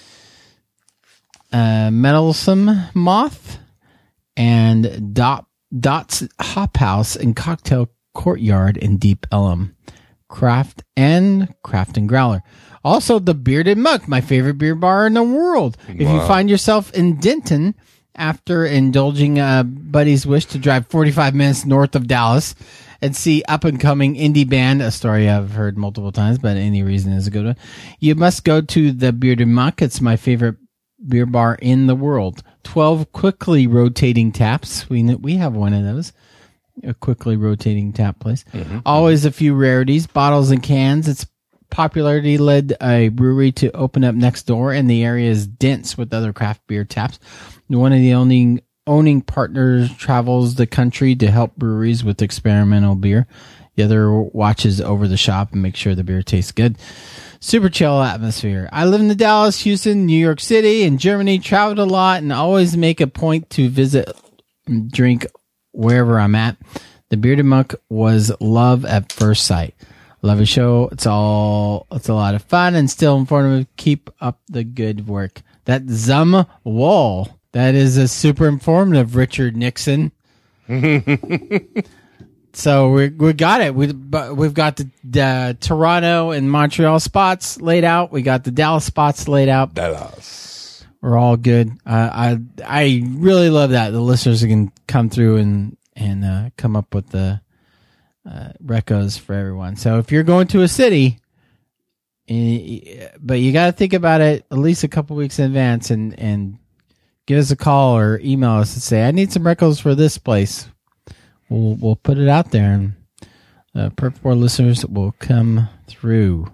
Uh, Meddlesome Moth and Dot, Dot's Hop House and Cocktail Courtyard in Deep Ellum. Craft and Craft and Growler. Also, the Bearded Muck, my favorite beer bar in the world. If you Wow. find yourself in Denton after indulging a buddy's wish to drive forty-five minutes north of Dallas and see up-and-coming indie band, a story I've heard multiple times, but any reason is a good one, you must go to the Bearded Muck. It's my favorite beer bar in the world. twelve quickly rotating taps. We we have one of those. A quickly rotating tap place. Mm-hmm. Always a few rarities, bottles and cans. Its popularity led a brewery to open up next door, and the area is dense with other craft beer taps. One of the owning owning partners travels the country to help breweries with experimental beer. The other watches over the shop and make sure the beer tastes good. Super chill atmosphere. I live in the Dallas, Houston, New York City, and Germany. Traveled a lot and always make a point to visit and drink wherever I'm at. The Bearded Monk was love at first sight. Love your show. It's all, it's a lot of fun and still informative. Keep up the good work. That Zum Wall. That is a super informative, Richard Nixon. So we we got it. We but we've got the, the Toronto and Montreal spots laid out. We got the Dallas spots laid out. Dallas. We're all good. Uh, I I really love that the listeners can come through and and uh, come up with the uh, recos for everyone. So if you're going to a city, eh, but you got to think about it at least a couple weeks in advance and and give us a call or email us and say I need some recos for this place. We'll we'll put it out there, and uh, Perp four listeners will come through.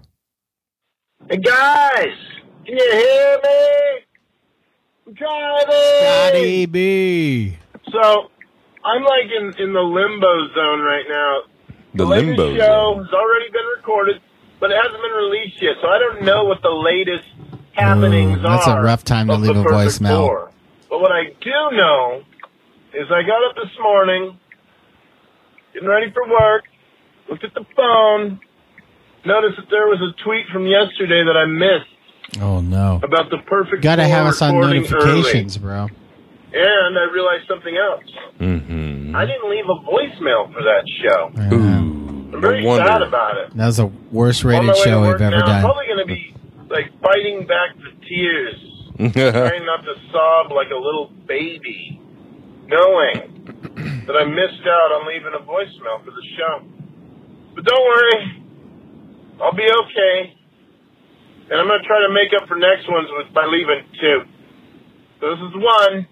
Hey guys, can you hear me? I'm driving. Scotty B. So I'm like in, in the limbo zone right now. The latest limbo show zone. has already been recorded, but it hasn't been released yet, so I don't know what the latest happenings Ooh, that's are. a rough time to of leave the a Perfect voicemail. Four. But what I do know is I got up this morning, getting ready for work, looked at the phone, noticed that there was a tweet from yesterday that I missed Oh no! about the Perfect Got to Four have us on recording notifications, early. bro. And I realized something else. Mm-hmm. I didn't leave a voicemail for that show. Yeah. Ooh. I'm very no wonder. sad about it. That was the worst On my rated way to show work we've ever now, I'm done. probably going to be like fighting back the tears, trying not to sob like a little baby, knowing that I missed out on leaving a voicemail for the show. But don't worry, I'll be okay. And I'm going to try to make up for next ones with by leaving two. So this is one.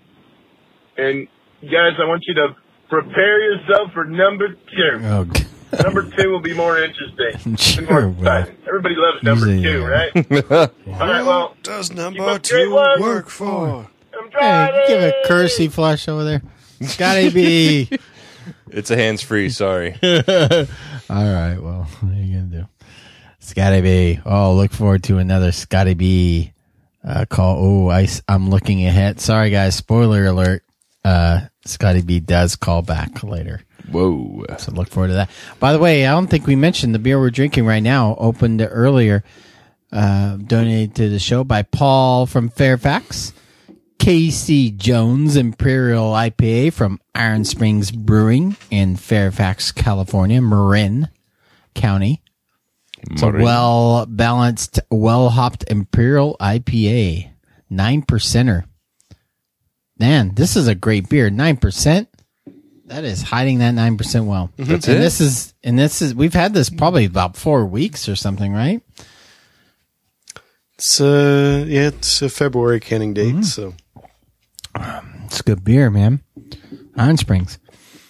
And guys, I want you to prepare yourself for number two. Oh, God. Number two will be more interesting. Sure, and more well, exciting. Everybody loves number usually, two, yeah. right? All right, well, Does keep number up the great two work. work for? I'm Hey, driving. give a cursey flush over there. Scotty B. It's a hands free. Sorry. All right, well, what are you gonna do? Scotty B. Oh, look forward to another Scotty B. Uh, call. Oh, I, I'm looking ahead. Sorry, guys. Spoiler alert. Uh, Scotty B does call back later. Whoa. So look forward to that. By the way, I don't think we mentioned the beer we're drinking right now opened earlier, uh, donated to the show by Paul from Fairfax, K C Jones Imperial I P A from Iron Springs Brewing in Fairfax, California, Marin County. It's a Marin. well-balanced, well-hopped Imperial I P A, nine percenter. Man, this is a great beer. Nine percent. That is hiding that nine percent well. That's and it? This is and this is we've had this probably about four weeks or something, right? It's uh yeah, it's a February canning date, Mm-hmm. so It's good beer, man. Iron Springs.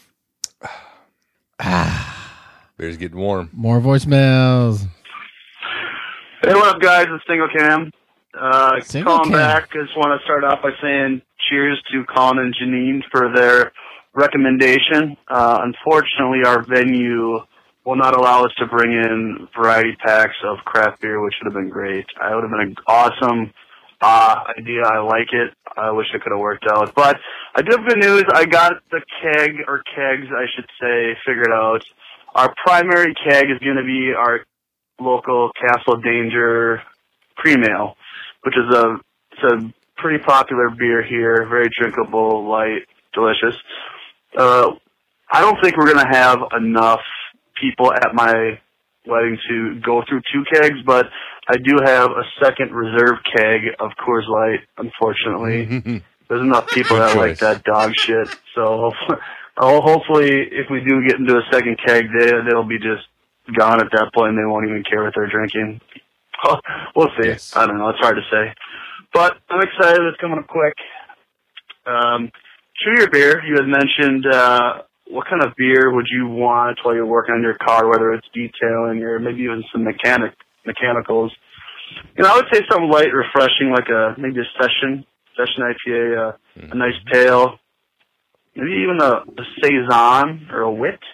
Beer's getting warm. More voicemails. Hey, what up, guys? It's Single Cam. Uh, Single calling Cam. back, I just want to start off by saying cheers to Colin and Janine for their recommendation. Uh, unfortunately, our venue will not allow us to bring in variety packs of craft beer, which would have been great. I would have been an awesome uh, idea. I like it. I wish it could have worked out. But I do have good news. I got the keg, or kegs, I should say, figured out. Our primary keg is going to be our local Castle Danger Cream Ale, which is a, it's a pretty popular beer here, very drinkable, light, delicious. Uh, I don't think we're going to have enough people at my wedding to go through two kegs, but I do have a second reserve keg of Coors Light, unfortunately. There's enough people Good that like choice. that dog shit, so oh, hopefully if we do get into a second keg, they, they'll be just gone at that point and they won't even care what they're drinking. We'll see. Yes. I don't know. It's hard to say. But I'm excited. It's coming up quick. Um, Chew Your Beer, you had mentioned uh, what kind of beer would you want while you're working on your car, whether it's detailing or maybe even some mechanic mechanicals. You know, I would say something light, refreshing, like a maybe a session, session I P A, uh, a nice pale, maybe even a, a Saison or a Wit.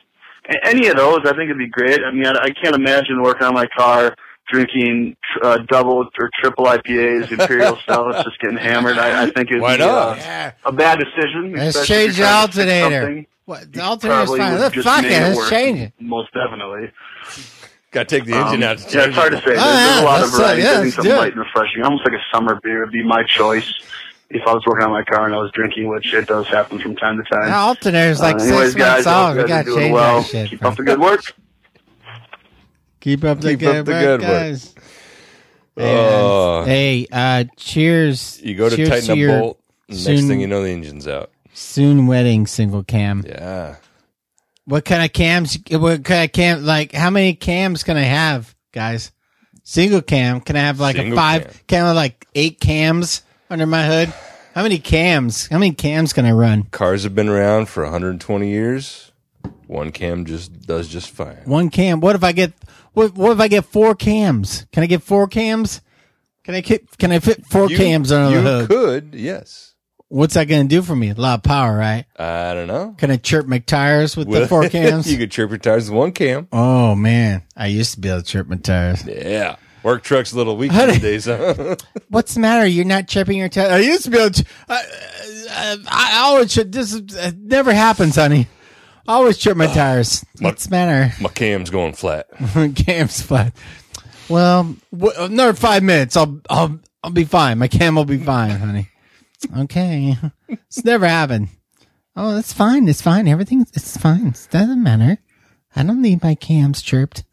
A- Any of those, I think it'd be great. I mean, I, I can't imagine working on my car, drinking uh, double or triple I P As, Imperial Stouts, just getting hammered. I, I think it'd Why be not? Uh, Yeah. a bad decision. Let's especially change if the you're trying to fix alternator. something. What? The You alternator's probably fine. would Look, just fuck make it. it Let's worse, change it. Most definitely. Got to take the engine Um, out. To yeah, change it's hard to it. say. There's, Oh, yeah, there's a lot of let's, uh, variety. yeah, I think let's something do it. light and refreshing. Almost like a summer beer would be my choice if I was working on my car and I was drinking, which it does happen from time to time. The alternator's like Uh, six anyways, months guys, I hope old. you We guys are gotta doing change well. that shit. Keep bro. up the good work. Keep up the Keep good up the work, good work. guys. And, Oh. hey, uh, cheers. You go to cheers tighten a your bolt. Next soon- thing you know, the engine's out. Soon wedding single cam. Yeah. What kind of cams? What kind of cam? Like, how many cams can I have, guys? Single cam. Can I have like Single a five? cam. Can I have like eight cams under my hood? How many cams? How many cams can I run? Cars have been around for one hundred twenty years. One cam just does just fine. One cam. What if I get? What, what if I get four cams? Can I get four cams? Can I get? Can I fit four You- cams under you the hood? could, yes. What's that going to do for me? A lot of power, right? I don't know. Can I chirp my tires with the four cams? You could chirp your tires with one cam. Oh man, I used to be able to chirp my tires. Yeah. Work truck's a little weak How these do- days, huh? What's the matter? You're not chirping your tires. I used to be able to. I, I, I always chirp. This is, it never happens, honey. I always chirp my tires. What's the matter? My cam's going flat. Cam's flat. Well, w- another five minutes. I'll I'll I'll be fine. My cam will be fine, honey. Okay. It's never happened. Oh, that's fine. It's fine. Everything. It's fine. It doesn't matter. I don't need my cams chirped.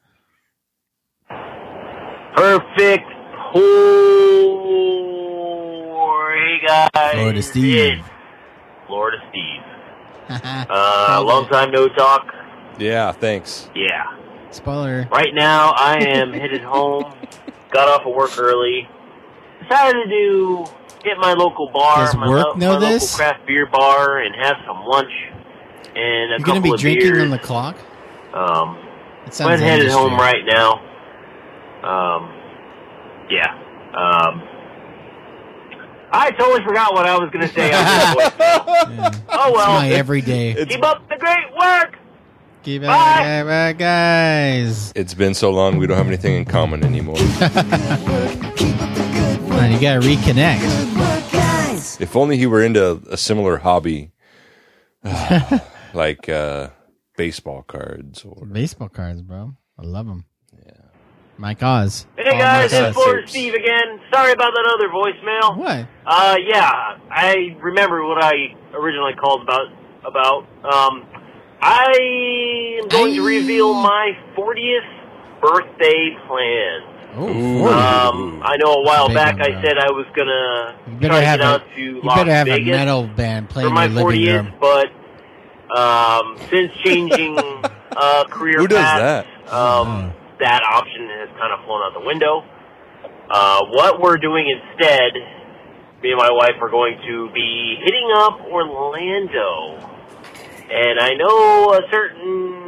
Perfect pour. Hey guys. Florida Steve. It's Florida Steve. Uh, long time no talk. Yeah, thanks. Yeah. Spoiler. Right now I am headed home. Got off of work early. Decided to do hit my local bar, Does my, work lo- know my this? local craft beer bar, and have some lunch and a You're couple gonna be of drinking beers. on the clock. Um, It sounds I'm headed industry. home right now. Um, yeah. Um, I totally forgot what I was going to say. I was gonna voicemail. Oh well. It's my everyday. Keep up the great work. Keep it Bye. up, bye, guys. It's been so long, we don't have anything in common anymore. Come on, you gotta reconnect. If only he were into a similar hobby, like uh, baseball cards. Or Baseball cards, bro. I love them. Yeah. Mike Oz. Hey All guys, Mike it's Oz. Florida Steve again. Sorry about that other voicemail. What? Uh, yeah, I remember what I originally called about. About um, I am going to reveal my fortieth birthday plans. Ooh, Um, I know a while Big back one, I bro. said I was gonna You better try to have get a, out to you Las better have Vegas a metal band for playing in my your living fortieth, room. but um, since changing uh, career Who does paths, that? um, that option has kind of flown out the window. Uh, what we're doing instead, me and my wife are going to be hitting up Orlando, and I know a certain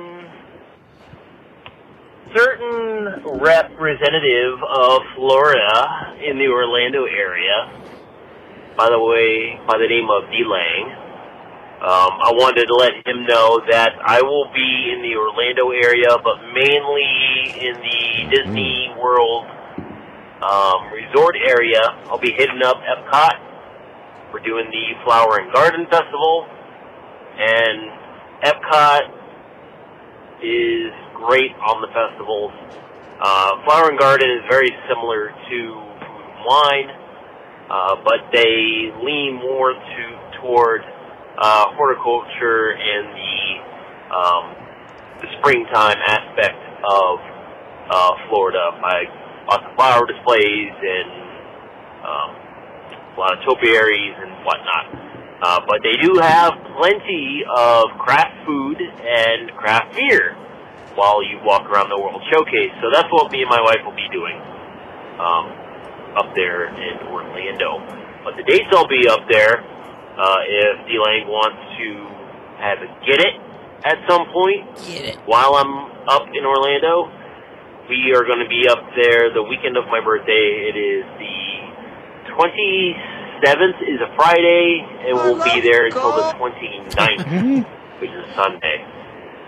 certain representative of Florida in the Orlando area, by the way, by the name of D. Lang. Um, I wanted to let him know that I will be in the Orlando area, but mainly in the Disney World um, resort area. I'll be hitting up Epcot. We're doing the Flower and Garden Festival, and Epcot is great on the festivals. Uh, Flower and Garden is very similar to Food and Wine, uh, but they lean more to toward uh, horticulture and the um, the springtime aspect of uh, Florida, by lots of flower displays and um, a lot of topiaries and whatnot. Uh, but they do have plenty of craft food and craft beer while you walk around the World Showcase. So that's what me and my wife will be doing um, up there in Orlando. But the dates I'll be up there, uh, if D-Lang wants to have a get it at some point Get it. while I'm up in Orlando, we are going to be up there the weekend of my birthday. It is the twenty-seventh is a Friday, and we'll be there until the twenty-ninth, which is Sunday.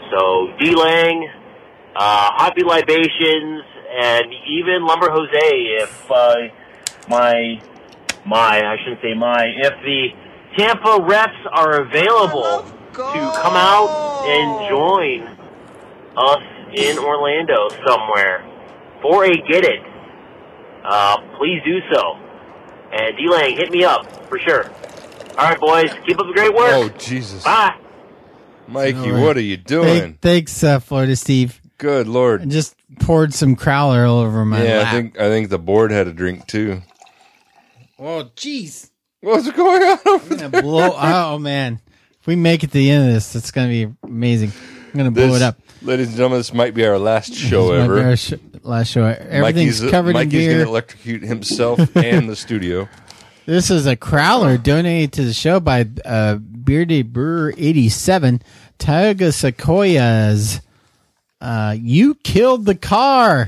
So D-Lang, uh, Happy Libations, and even Lumber Jose, if uh, my, my, I shouldn't say my, if the Tampa reps are available to come out and join us in Orlando somewhere for a Get It, uh, please do so. And D-Lang, hit me up, for sure. All right, boys, keep up the great work. Oh, Jesus. Bye. Mikey, All right. what are you doing? Thank- thanks, uh, Florida Steve. Good Lord. I just poured some crowler all over my yeah, lap. I think I think the board had a drink too. Oh, jeez. What's going on over I'm gonna blow, oh, man. If we make it to the end of this, it's going to be amazing. I'm going to blow This, it up. ladies and gentlemen, this might be our last show This might be ever. our sh- last show. Everything's Mikey's, covered Mikey's in beer. going to electrocute himself and the studio. This is a crowler donated to the show by uh, Bearded Brewer eighty-seven. Tioga Sequoias. Uh, you killed the car.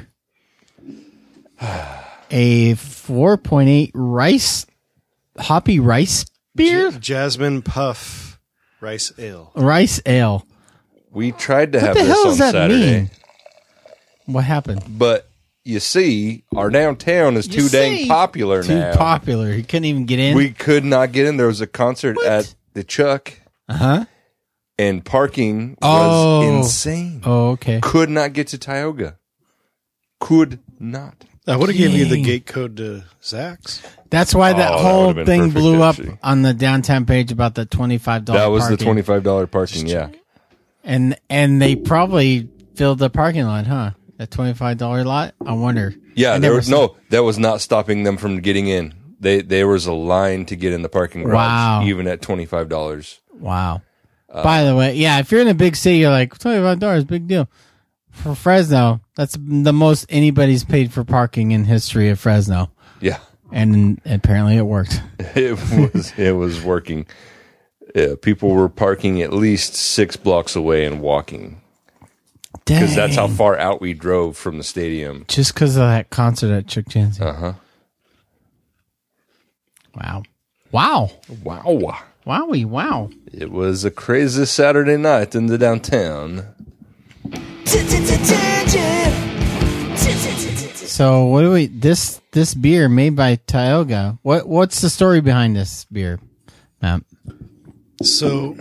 A four point eight rice, hoppy rice beer? J- Jasmine Puff Rice Ale. Rice ale. We tried to What have the this hell on does that Saturday, mean? What happened? but you see, our downtown is You too dang see? popular Too now. popular. He couldn't even get in. We could not get in. There was a concert at the Chuck, uh-huh. and parking was Oh. insane. Oh, okay. Could not get to Tioga. Could not. I would have given you the Dang. gate code to Zach's. That's why that Oh, that whole would've been thing perfect, blew actually. up on the downtown page about the twenty-five dollars That was parking. the twenty-five dollars parking, yeah. And and they probably filled the parking lot, huh? That twenty-five dollars lot? I wonder. Yeah, I there never was saw- no, that was not stopping them from getting in. They There was a line to get in the parking garage, Wow. even at twenty-five dollars. Wow. Uh, By the way, yeah, if you're in a big city, you're like, twenty-five dollars, big deal. For Fresno, that's the most anybody's paid for parking in history of Fresno. Yeah. And apparently it worked. It was it was working. Yeah, people were parking at least six blocks away and walking. Because that's how Dang. far out we drove from the stadium. Just because of that concert at Chuck Jansen. Uh-huh. Wow. Wow. Wow. Wowie, wow. It was a crazy Saturday night in the downtown. So what do we this this beer made by Tioga? What what's the story behind this beer, Matt? So,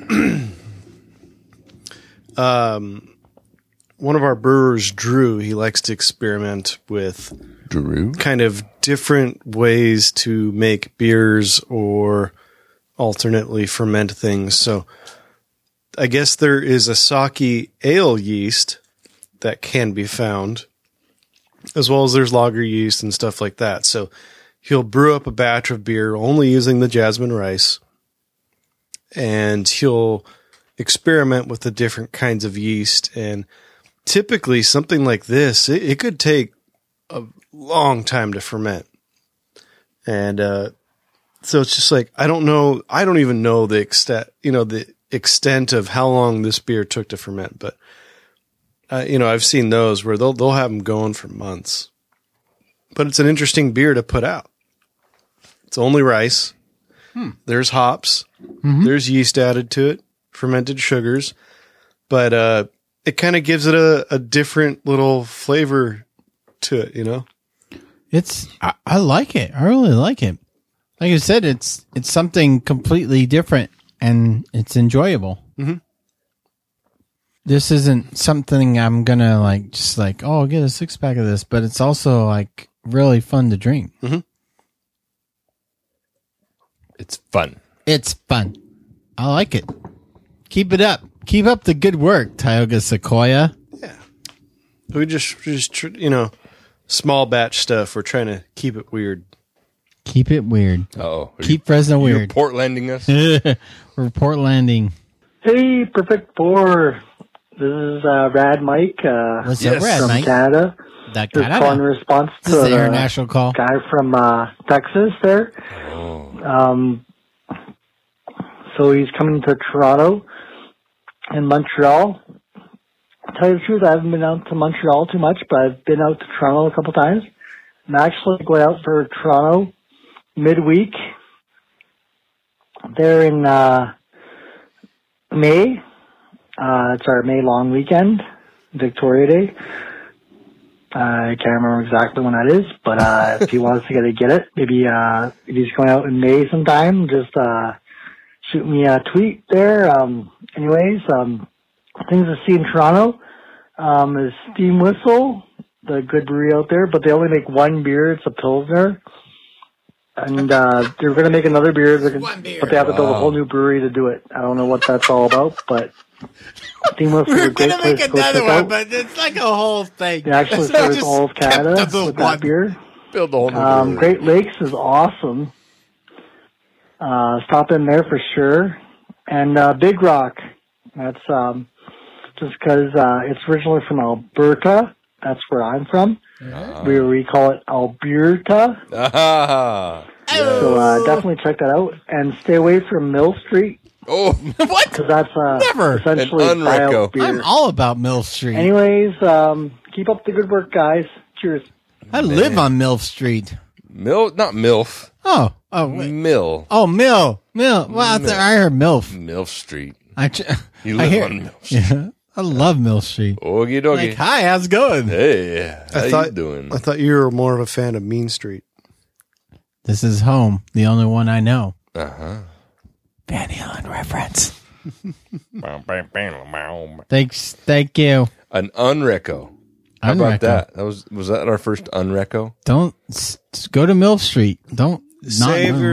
um, one of our brewers, Drew, he likes to experiment with Drew kind of different ways to make beers or alternately ferment things. So, I guess there is a sake ale yeast that can be found, as well as there's lager yeast and stuff like that. So, he'll brew up a batch of beer only using the jasmine rice, and he'll experiment with the different kinds of yeast. And typically something like this, it, it could take a long time to ferment. And, uh, so it's just like, I don't know, I don't even know the extent, you know, the extent of how long this beer took to ferment, but, uh, you know, I've seen those where they'll, they'll have them going for months, but it's an interesting beer to put out. It's only rice. Hmm. There's hops. Mm-hmm. There's yeast added to it, fermented sugars, but uh, it kind of gives it a, a different little flavor to it, you know? It's I, I like it. I really like it. Like you said, it's it's something completely different and it's enjoyable. Mm-hmm. This isn't something I'm gonna like just like, oh, I'll get a six pack of this, but it's also like really fun to drink. Mm-hmm. It's fun. It's fun. I like it. Keep it up. Keep up the good work, Tioga Sequoia. We just, just tr- you know, small batch stuff. We're trying to keep it weird. Keep it weird. Oh, Keep Fresno You're weird. Portlanding us? We're Portlanding. Hey, Perfect Four. This is uh, Rad Mike uh, What's up, Rad from Mike? Canada. That Just Canada. calling in response This to is the the international call. guy from uh, Texas there. Um, so he's coming to Toronto and Montreal. To tell you the truth, I haven't been out to Montreal too much, but I've been out to Toronto a couple times. I'm actually going out for Toronto midweek. There in uh, May. Uh, it's our May long weekend, Victoria Day. Uh, I can't remember exactly when that is, but uh, if he wants to get it, get it. Maybe uh, if he's going out in May sometime, just uh, shoot me a tweet there. Um, anyways, um, things to see in Toronto um, is Steam Whistle, the good brewery out there, but they only make one beer. It's a Pilsner. And uh, they're going to make another beer, they're gonna, beer, but they have to build a whole new brewery to do it. I don't know what that's all about, but Steam Whistle is a great Gonna place make to go another check one, out. but it's like a whole thing. They actually So serve just all of Canada kept the with one. that beer. Build the whole new Um, brewery. Great Lakes is awesome. Uh, stop in there for sure. And uh, Big Rock, that's um, just because uh, it's originally from Alberta. That's where I'm from. Ah. We, we call it Alberta. Ah. So uh, definitely check that out. And stay away from Mill Street. Oh, what? Because that's uh, Never. essentially An unreco. buyout beer. I'm all about Mill Street. Anyways, um, keep up the good work, guys. Cheers. I live on Mill Street. Mil, not MILF. Oh, oh, wait. Mill. Oh, Mill, Mill. Well, I, th- I heard MILF. MILF Street. I, ch- You I live hear, on Mill Street. Yeah, I love Mill Street. Okie dokie. Like, hi, how's it going? Hey, how I thought you doing? I thought you were more of a fan of Mean Street. This is home, the only one I know. Uh-huh. Van Halen reference. Thanks, thank you. An unreco. How about Unreco. that? That was was that our first unreco? Don't s- s- go to Mill Street. Don't not Save know.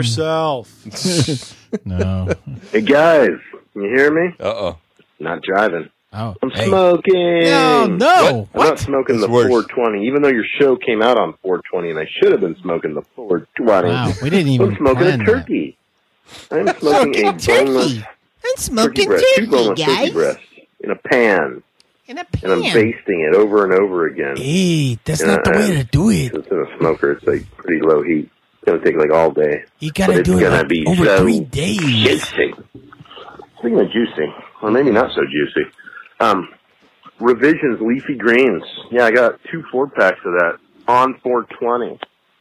yourself. No. Hey guys, you hear me? Uh oh. Not driving. Oh, I'm hey. smoking. No, no. I'm not smoking That's the worse. four twenty, even though your show came out on four twenty, and I should have been smoking the four twenty. Wow, we didn't even I'm smoking plan a that. turkey. I'm smoking a boneless I'm turkey smoking breast, two turkey, boneless turkey guys. breasts in a pan, In a and I'm pan. basting it over and over again. Hey, that's And not the I- way to do it. It's in a smoker. It's like pretty low heat. It's gonna take like all day. You gotta but it's do it gonna like be over so three days. juicy. Speaking of juicy, or maybe not so juicy, um, Revisions Leafy Greens. Yeah, I got two four packs of that on four twenty,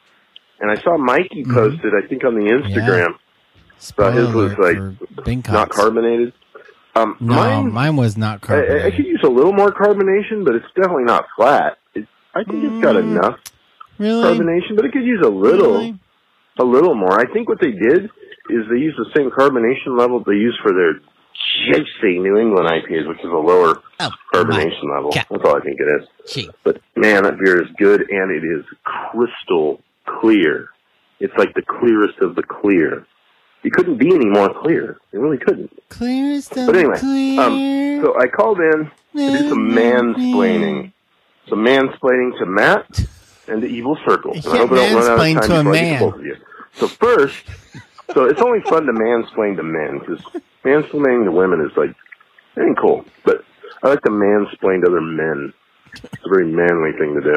and I saw Mikey Mm-hmm. posted. I think on the Instagram. But his was Spoiler like for Bing not Cots. carbonated. Um, No, mine, mine was not I, I carbonated. could use a little more carbonation, but it's definitely not flat. It, I think it's got enough Really? carbonation, but it could use a little, Really? a little more. I think what they did is they used the same carbonation level they use for their juicy New England I P As, which is a lower Oh, carbonation my level. God. That's all I think it is. Gee. But man, that beer is good, and it is crystal clear. It's like the clearest of the clear. You couldn't be any more clear. You really couldn't. Clear as the But anyway, clear. um, so I called in to do some mansplaining. Some mansplaining to Matt and the Evil Circle. And I hope I don't run out of mansplain time to a before I get man. to both of you. So first, so it's only fun to mansplain to men, because mansplaining to women is like, it ain't cool. But I like to mansplain to other men. It's a very manly thing to do.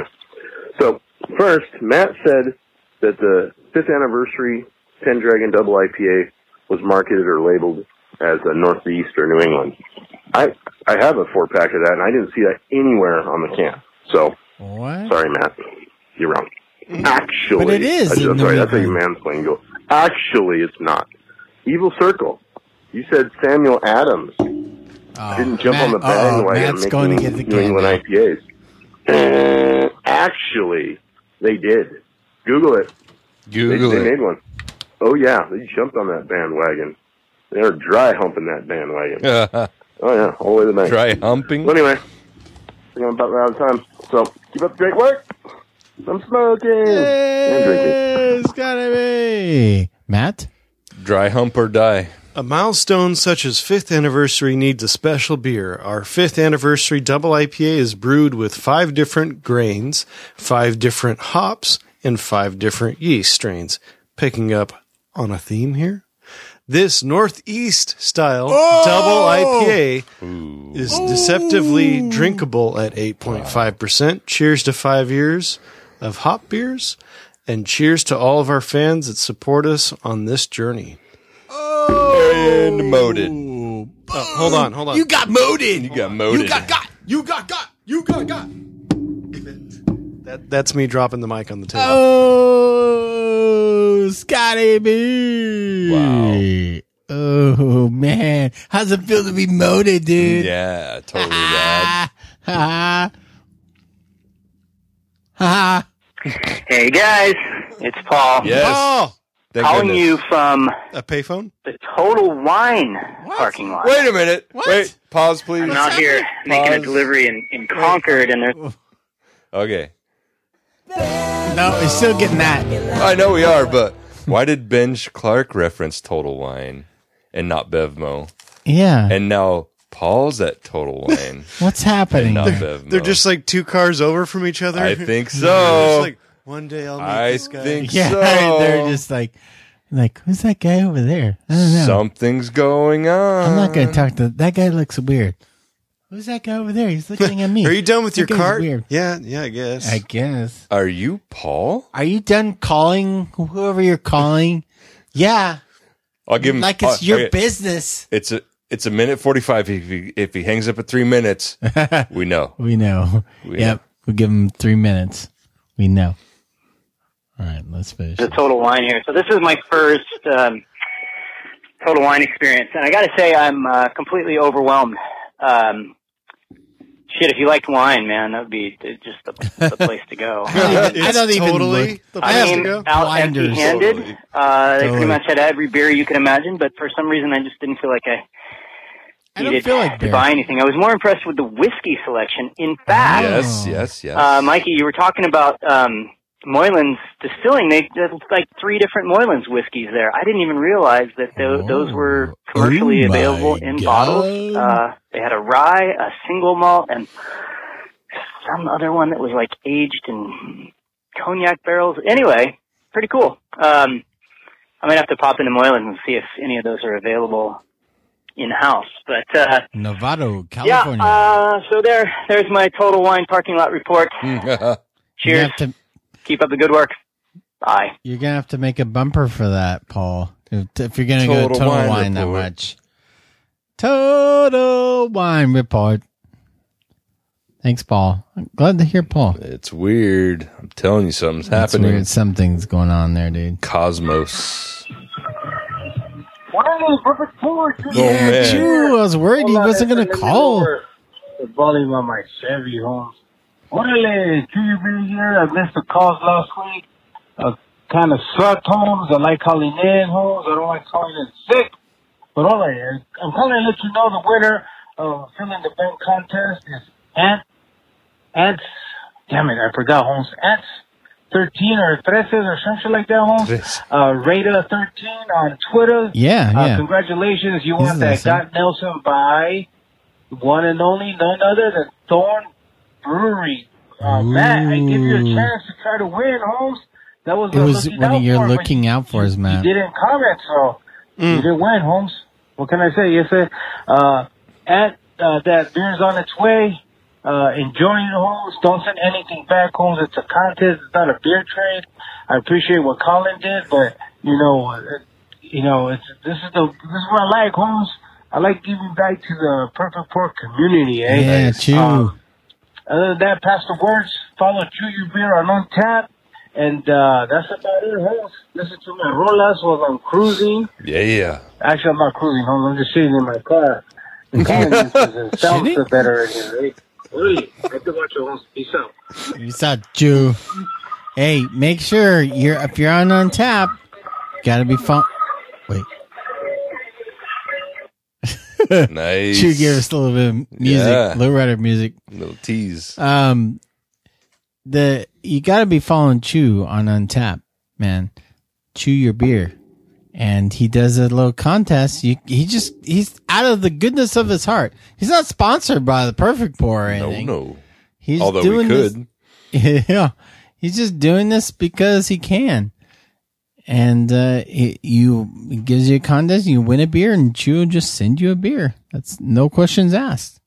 So first, Matt said that the fifth anniversary Pendragon Double I P A was marketed or labeled as a Northeast or New England. I I have a four pack of that, and I didn't see that anywhere on the can. So What? sorry, Matt, you're wrong. Actually, But it is I, in I'm New sorry, that's how you England. mansplain. Go. Actually, it's not. Evil Circle. You said Samuel Adams Oh, didn't jump Matt- on the bandwagon uh-oh, Matt's making going to get the New can England now. I P As. Uh, actually, they did. Google it. Google they, they it. made one. Oh yeah, they jumped on that bandwagon. They were dry humping that bandwagon. Oh yeah, all the way to the bank. Dry humping. Well, anyway, I think I'm about out of time. So keep up the great work. I'm smoking and drinking. It's gotta be. Matt? Dry hump or die. A milestone such as fifth anniversary needs a special beer. Our fifth anniversary double I P A is brewed with five different grains, five different hops, and five different yeast strains. Picking up on a theme here. This Northeast style double I P A is deceptively drinkable at eight point five percent. Cheers to five years of hop beers, and cheers to all of our fans that support us on this journey. And moded. Oh, hold on, hold on. You got moded. You got moded. You got got. You got got. You got got. That, that's me dropping the mic on the table. Oh, Scotty B. Oh man, how's it feel to be moated, dude? Yeah, totally rad. Ha ha. Hey guys, it's Paul. Yes. Oh, Thank calling goodness. you from a payphone? the Total Wine parking lot. Wait a minute. Wait. Pause, please. I'm out here making a delivery in, in Concord, and there's Okay. No, we're still getting that. I know we are, but why did Benj Clark reference Total Wine and not Bevmo? Yeah. And now Paul's at Total Wine. What's happening? And not They're, Bevmo. they're just like two cars over from each other. I think so. It's like, one day I'll meet I this guy. think Yeah, so. they're just like, like, who's that guy over there? I don't know. Something's going on. I'm not going to talk to that guy. Looks weird. Who's that guy over there? He's looking at me. Are you done with That your guy's cart? Weird. Yeah, yeah, I guess. I guess. Are you Paul? Are you done calling whoever you're calling? Yeah. I'll give him Like it's uh, your okay. business. It's a it's a minute forty five. If he if he hangs up at three minutes, we know. We know. We yep. know. We'll give him three minutes. We know. All right, let's finish. the Total Wine here. So this is my first um, Total Wine experience, and I got to say I'm uh, completely overwhelmed. Um, shit, if you liked wine, man, that would be just the, the place to go. It's I don't even totally look- the I place to mean, go. out Blinders. empty-handed. Totally. Uh, they Totally. pretty much had every beer you could imagine, but for some reason I just didn't feel like I I don't needed feel like to beer. buy anything. I was more impressed with the whiskey selection. In fact, Yes, yes, yes. uh, Mikey, you were talking about um, Moylan's Distilling. They there's like three different Moylan's whiskeys there. I didn't even realize that tho- Oh. those were commercially Oh, my available in God. bottles. Uh, they had a rye, a single malt, and some other one that was like aged in cognac barrels. Anyway, pretty cool. Um, I might have to pop into Moylan's and see if any of those are available in house. But uh, Novato, yeah, California. uh, so there, there's my Total Wine parking lot report. you Cheers. have to, Keep up the good work. Bye. you're gonna have to make a bumper for that, Paul. If, if you're gonna go Total Total Wine Wine, that Report. much. Total Wine Report. Thanks, Paul. I'm glad to hear Paul. It's weird. I'm telling you, something's That's happening. weird. Something's going on there, dude. Cosmos. Wow, perfect forward. Oh, man. Chew, I was worried he wasn't gonna call. The volume on my Chevy, Holmes. Orale, two you been here. I missed the calls last week. Uh, kind of sucked, Holmes. I like calling in, Holmes. I don't like calling in sick. But all right, I'm calling to let you know the winner of filling the bank contest is Ant. Ants. Damn it, I forgot, Holmes. Ants thirteen or thirteen or something like that, Holmes. Uh, Rada thirteen on Twitter. Yeah, Uh, yeah. congratulations. You He's won that awesome. Got Nelson by one and only none other than Thorn Brewery. Uh, Matt, I give you a Ooh. chance to try to win, Holmes. That was It a was looking one out of your for, but looking out for us, you Matt. didn't comment, so Mm. you didn't win, Holmes. What can I say? Yes, sir. Uh, at, uh, that beer's on its way. Uh, enjoying it, Holmes. Don't send anything back, Holmes. It's a contest. It's not a beer trade. I appreciate what Colin did, but, you know, uh, you know, it's, this is the, this is what I like, Holmes. I like giving back to the Perfect Pork community, eh? Yeah, Chew. Um, other than that, pass the words. Follow Chew Your Beer on Untap. And, uh, that's about it, Holmes. Listen to my rolas while I'm cruising. Yeah, yeah. Actually, I'm not cruising, Holmes. I'm just sitting in my car. The comments it sounds Shitting? better in here, right? Really? I have to watch your Holmes. Peace out. You saw Chew. Hey, make sure you're if you're on Untap, gotta be fun. Wait. Nice. Chew gave us a little bit of music, Yeah. lowrider music. Little tease. Um, the you got to be following Chew on Untap, man. Chew Your Beer, and he does a little contest. You, he just he's out of the goodness of his heart. He's not sponsored by the Perfect Pour or No, anything. no. He's Although doing we could. This, yeah, he's just doing this because he can. And uh, it, you it gives you a contest, you win a beer, and Chew will just send you a beer. That's no questions asked.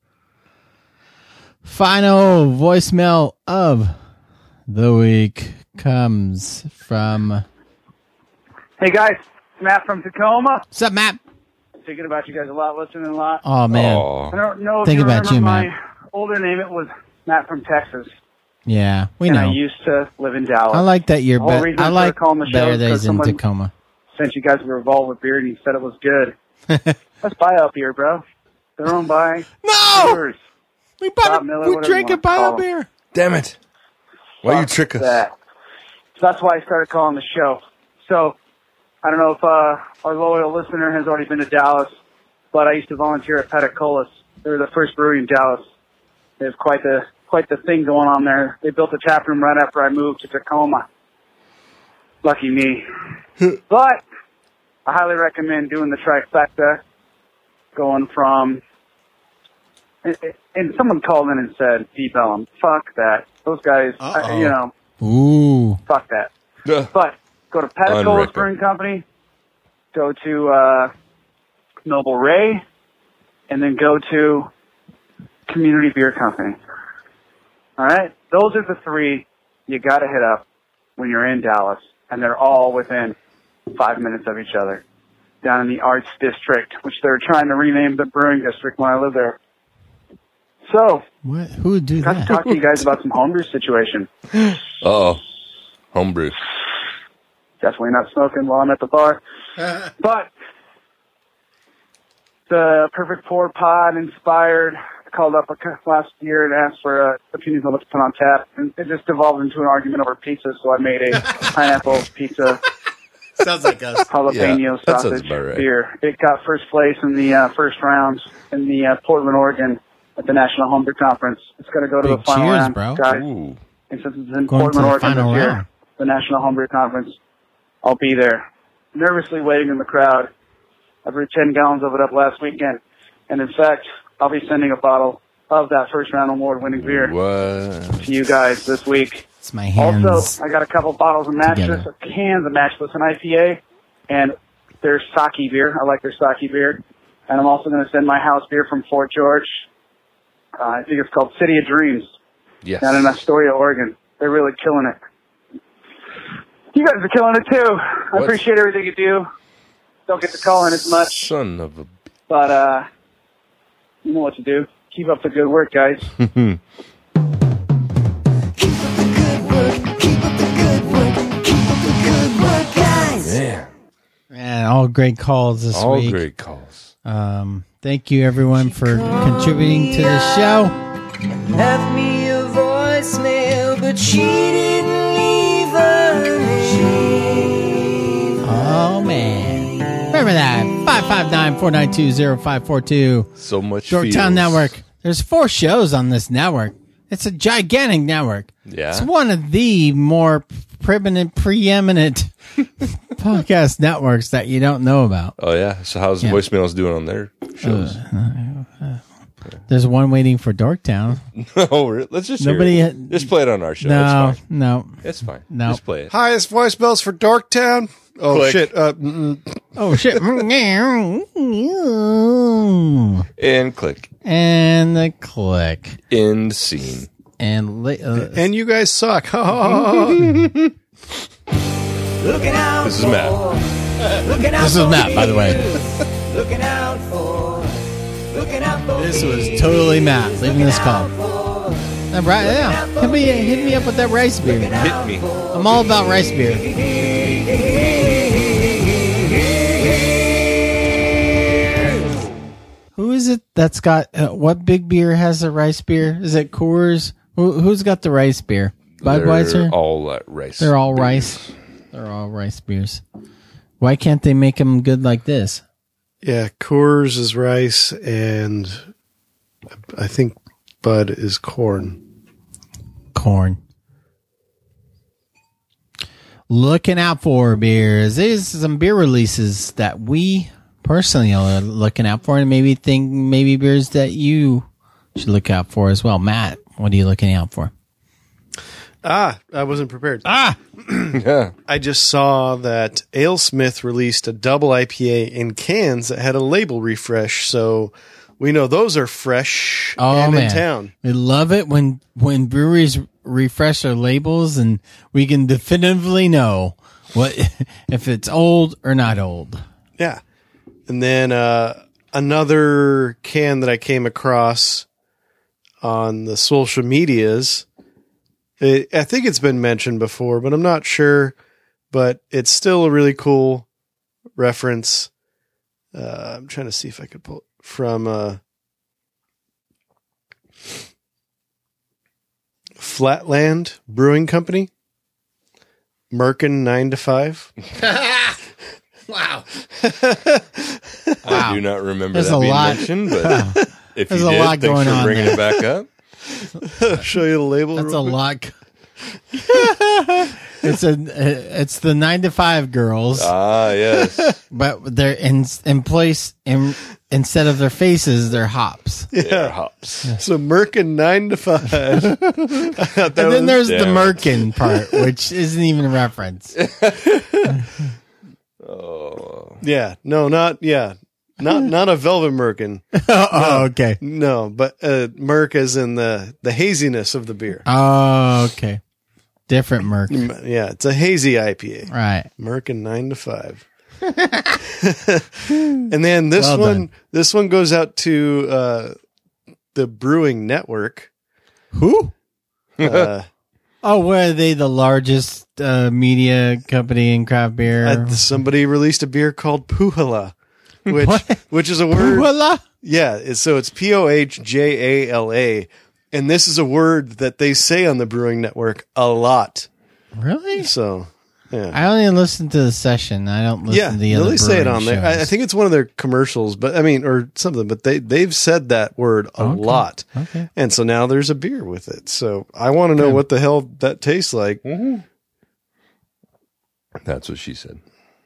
Final voicemail of the week comes from. Hey guys, Matt from Tacoma. What's up, Matt? Thinking about you guys a lot, listening a lot. Oh man, I don't know if Think you about remember you, my Matt. older name. It was Matt from Texas. Yeah, we and know. I used to live in Dallas. I like that you're The whole better. reason I started like calling the show better is days 'cause in someone Tacoma. Since you guys were involved with beer and you said it was good. That's buyout beer, bro. They're owned by no. Brewers. We bought Bob a, Miller, we whatever drank you a wanna call bio them. beer. Damn it. Why you Fuck trick us? That. So that's why I started calling the show. So I don't know if uh, our loyal listener has already been to Dallas, but I used to volunteer at Petacolas. They were the first brewery in Dallas. They have quite the quite the thing going on there. They built a tap room right after I moved to Tacoma. Lucky me. But I highly recommend doing the trifecta, going from. And someone called in and said, Deep Ellum, fuck that. Those guys, I, you know, Ooh. fuck that. But go to Petacolas Brewing Company, go to uh, Noble Ray, and then go to Community Beer Company. All right? Those are the three you got to hit up when you're in Dallas, and they're all within five minutes of each other. Down in the Arts District, which they're trying to rename the Brewing District when I live there. So, What? Who would do got that? to talk to you guys about some homebrew situation. Uh-oh. Homebrew. Definitely not smoking while I'm at the bar. But the Perfect Pour Pod inspired. I called up a, last year and asked for uh, opinions on what to put on tap. And it just evolved into an argument over pizza, so I made a pineapple pizza Sounds like us. jalapeno Yeah, that sounds sausage about right. beer. It got first place in the uh, first round in the uh, Portland, Oregon at the National Homebrew Conference. It's going to go to Big the final cheers, round, bro. guys. Ooh. And since it's in Going to Portland, the Oregon final this year, round. the National Homebrew Conference, I'll be there. Nervously waiting in the crowd. I brewed ten gallons of it up last weekend. And in fact, I'll be sending a bottle of that first round award-winning beer What? to you guys this week. It's my hands. Also, I got a couple bottles of Matchless, together. cans of Matchless and I P A, and their sake beer. I like their sake beer. And I'm also going to send my house beer from Fort George. Uh, I think it's called City of Dreams. Yes. Down in Astoria, Oregon. They're really killing it. You guys are killing it too. I What? appreciate everything you do. Don't get to call in as much, Son of a... but uh, you know what to do. Keep up the good work, guys. Man. Man, all great calls this All week. great calls. Um, thank you, everyone, for contributing to the show. Left me a voicemail, but she didn't leave a name. Oh, man. Remember that. five five nine, four nine two, zero five four two. So much Dorktown feels. Network. There's four shows on this network. It's a gigantic network. Yeah. It's one of the more preeminent, preeminent podcast networks that you don't know about. Oh, yeah. So how's Yeah. voicemails doing on their shows? There's one waiting for Dorktown. No, let's just hear Nobody. it. Just play it on our show. No, It's fine. no. It's fine. No. Just play it. Highest voicemails for Dorktown. Oh, Click. shit. Uh, mm-mm. Oh, shit. And click. And the click. End scene. And li- uh, and you guys suck. Looking out This is Matt. Looking out This is Matt, by the way. Looking out for. Looking out for. This was totally Matt leaving this call. That ri- yeah, hit me, hit me up with that rice beer. Hit me. I'm all about rice beer. Who is it that's got uh, what big beer has a rice beer? Is it Coors? Who, who's got the rice beer? Budweiser. They're all uh, rice. They're all beers. rice. They're all rice beers. Why can't they make them good like this? Yeah, Coors is rice, and I think Bud is corn. Corn. Looking out for beers. There's some beer releases that we personally are looking out for, and maybe think maybe beers that you should look out for as well. Matt, what are you looking out for? Ah, I wasn't prepared. Ah, Yeah. I just saw that AleSmith released a double I P A in cans that had a label refresh, so we know those are fresh oh and man, in town. we love it when when breweries refresh their labels, and we can definitively know what if it's old or not old. Yeah. And then uh, another can that I came across on the social medias. It, I think it's been mentioned before, but I'm not sure. But it's still a really cool reference. Uh, I'm trying to see if I could pull from uh, Flatland Brewing Company. Merkin nine to five. Wow. I do not remember There's that a being lot. mentioned, but Wow. if There's you a did, lot thanks going for on bringing there. it back up. I'll show you the label. That's real a quick. lot. It's a it's the nine to five girls. Ah, yes. But they're in in place in instead of their faces, they're hops. Yeah, hops. So Merkin nine to five. And then there's the Merkin part, which isn't even a reference. Oh. Yeah, no, not yeah, not not a velvet Merkin. Oh, No. okay. No, but uh, Merc as in the the haziness of the beer. Oh, okay. Different Merc. Yeah, it's a hazy I P A. Right. Merkin nine to five. And then this Well one, done. this one goes out to uh, the Brewing Network. Who? Uh, Oh, were they the largest uh, media company in craft beer? uh, somebody released a beer called Puhala, which What? which is a word. Puhala? Yeah, it's, so it's P O H J A L A, and this is a word that they say on the Brewing Network a lot. Really? So, yeah. I only listen to the session. I don't listen Yeah, to the no, other they say it brewing on there. I, I shows. think it's one of their commercials, but I mean, or something. But they they've said that word a Okay. lot, Okay. and so now there's a beer with it. So I want to know Okay. what the hell that tastes like. That's what she said.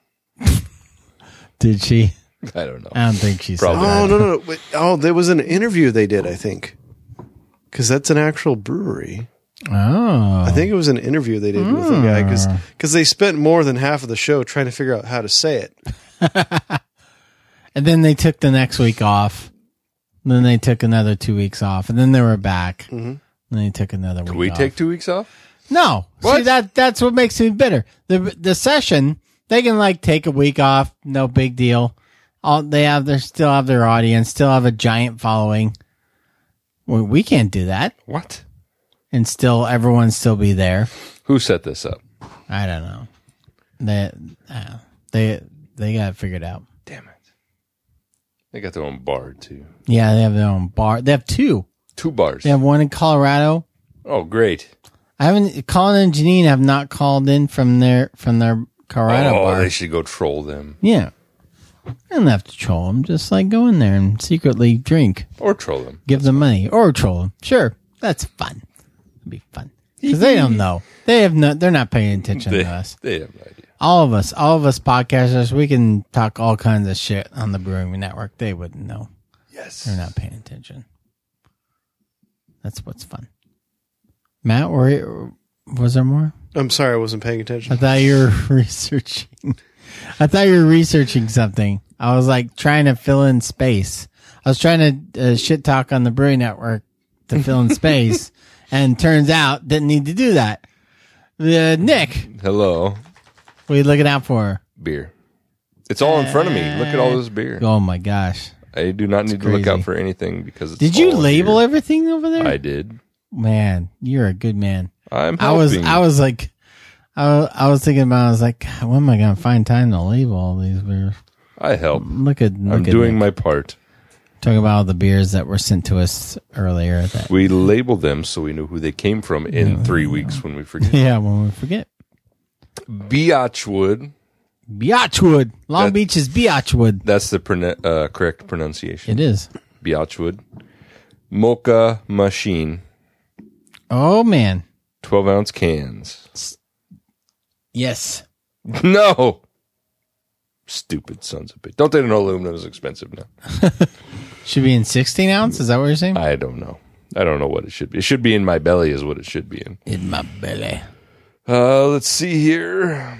Did she? I don't know. I don't think she said Probably that. Oh no no no! Wait, oh, there was an interview they did. I think because that's an actual brewery. Oh. I think it was an interview they did with a guy because they spent more than half of the show trying to figure out how to say it. And then they took the next week off. Then they took another two weeks off, and then they were back. Mm-hmm. And they took another Can week we off. take two weeks off? No. What? See, that that's what makes me bitter. The the session, they can like take a week off, no big deal. All they have, they still have their audience, still have a giant following. Well, we can't do that, What? and still everyone still be there. Who set this up? I don't know. They uh, they they got it figured out. Damn it. They got their own bar, too. Yeah, they have their own bar. They have two. Two bars. They have one in Colorado. Oh, great. I haven't. Colin and Janine have not called in from their from their Colorado oh, bar. they should go troll them. Yeah. I don't have to troll them. Just like go in there and secretly drink. Or troll them. Give them money. Or troll them. Sure. That's fun. It'd be fun. Because they don't know. They have no, they're not paying attention They, to us. they have no idea. All of us, all of us podcasters, we can talk all kinds of shit on the Brewing Network. They wouldn't know. Yes. They're not paying attention. That's what's fun. Matt, were you, was there more? I'm sorry, I wasn't paying I attention. thought you were researching. I thought you were researching something. I was like trying to fill in space. I was trying to uh, shit talk on the Brewing Network to fill in space, and turns out didn't need to do that. Uh, Nick, Hello. what are you looking out for? Beer. It's all in front of me. Look at all this beer. Oh my gosh! I do not need to look crazy. out for anything because it's Did you all label here. everything over there? I did. Man, you're a good man. I'm I was. helping. I was like, I was, I was thinking about. I was like, God, when am I going to find time to label all these beers? I help. Look at. Look I'm at doing Nick. my part. Talking about all the beers that were sent to us earlier. That We labeled them so we knew who they came from in three weeks when we forget. yeah, when we forget. Biatchwood. Biatchwood. Long That- Beach is Biatchwood. That's the pronu- uh, correct pronunciation. It is. Biatchwood. Mocha Machine. Oh man. twelve ounce cans. Yes. No. Stupid sons of bitch. Don't they know aluminum is expensive now? Should be in sixteen ounce. Is that what you're saying? I don't know. I don't know what it should be. It should be in my belly is what it should be in. In my belly. Uh, let's see here.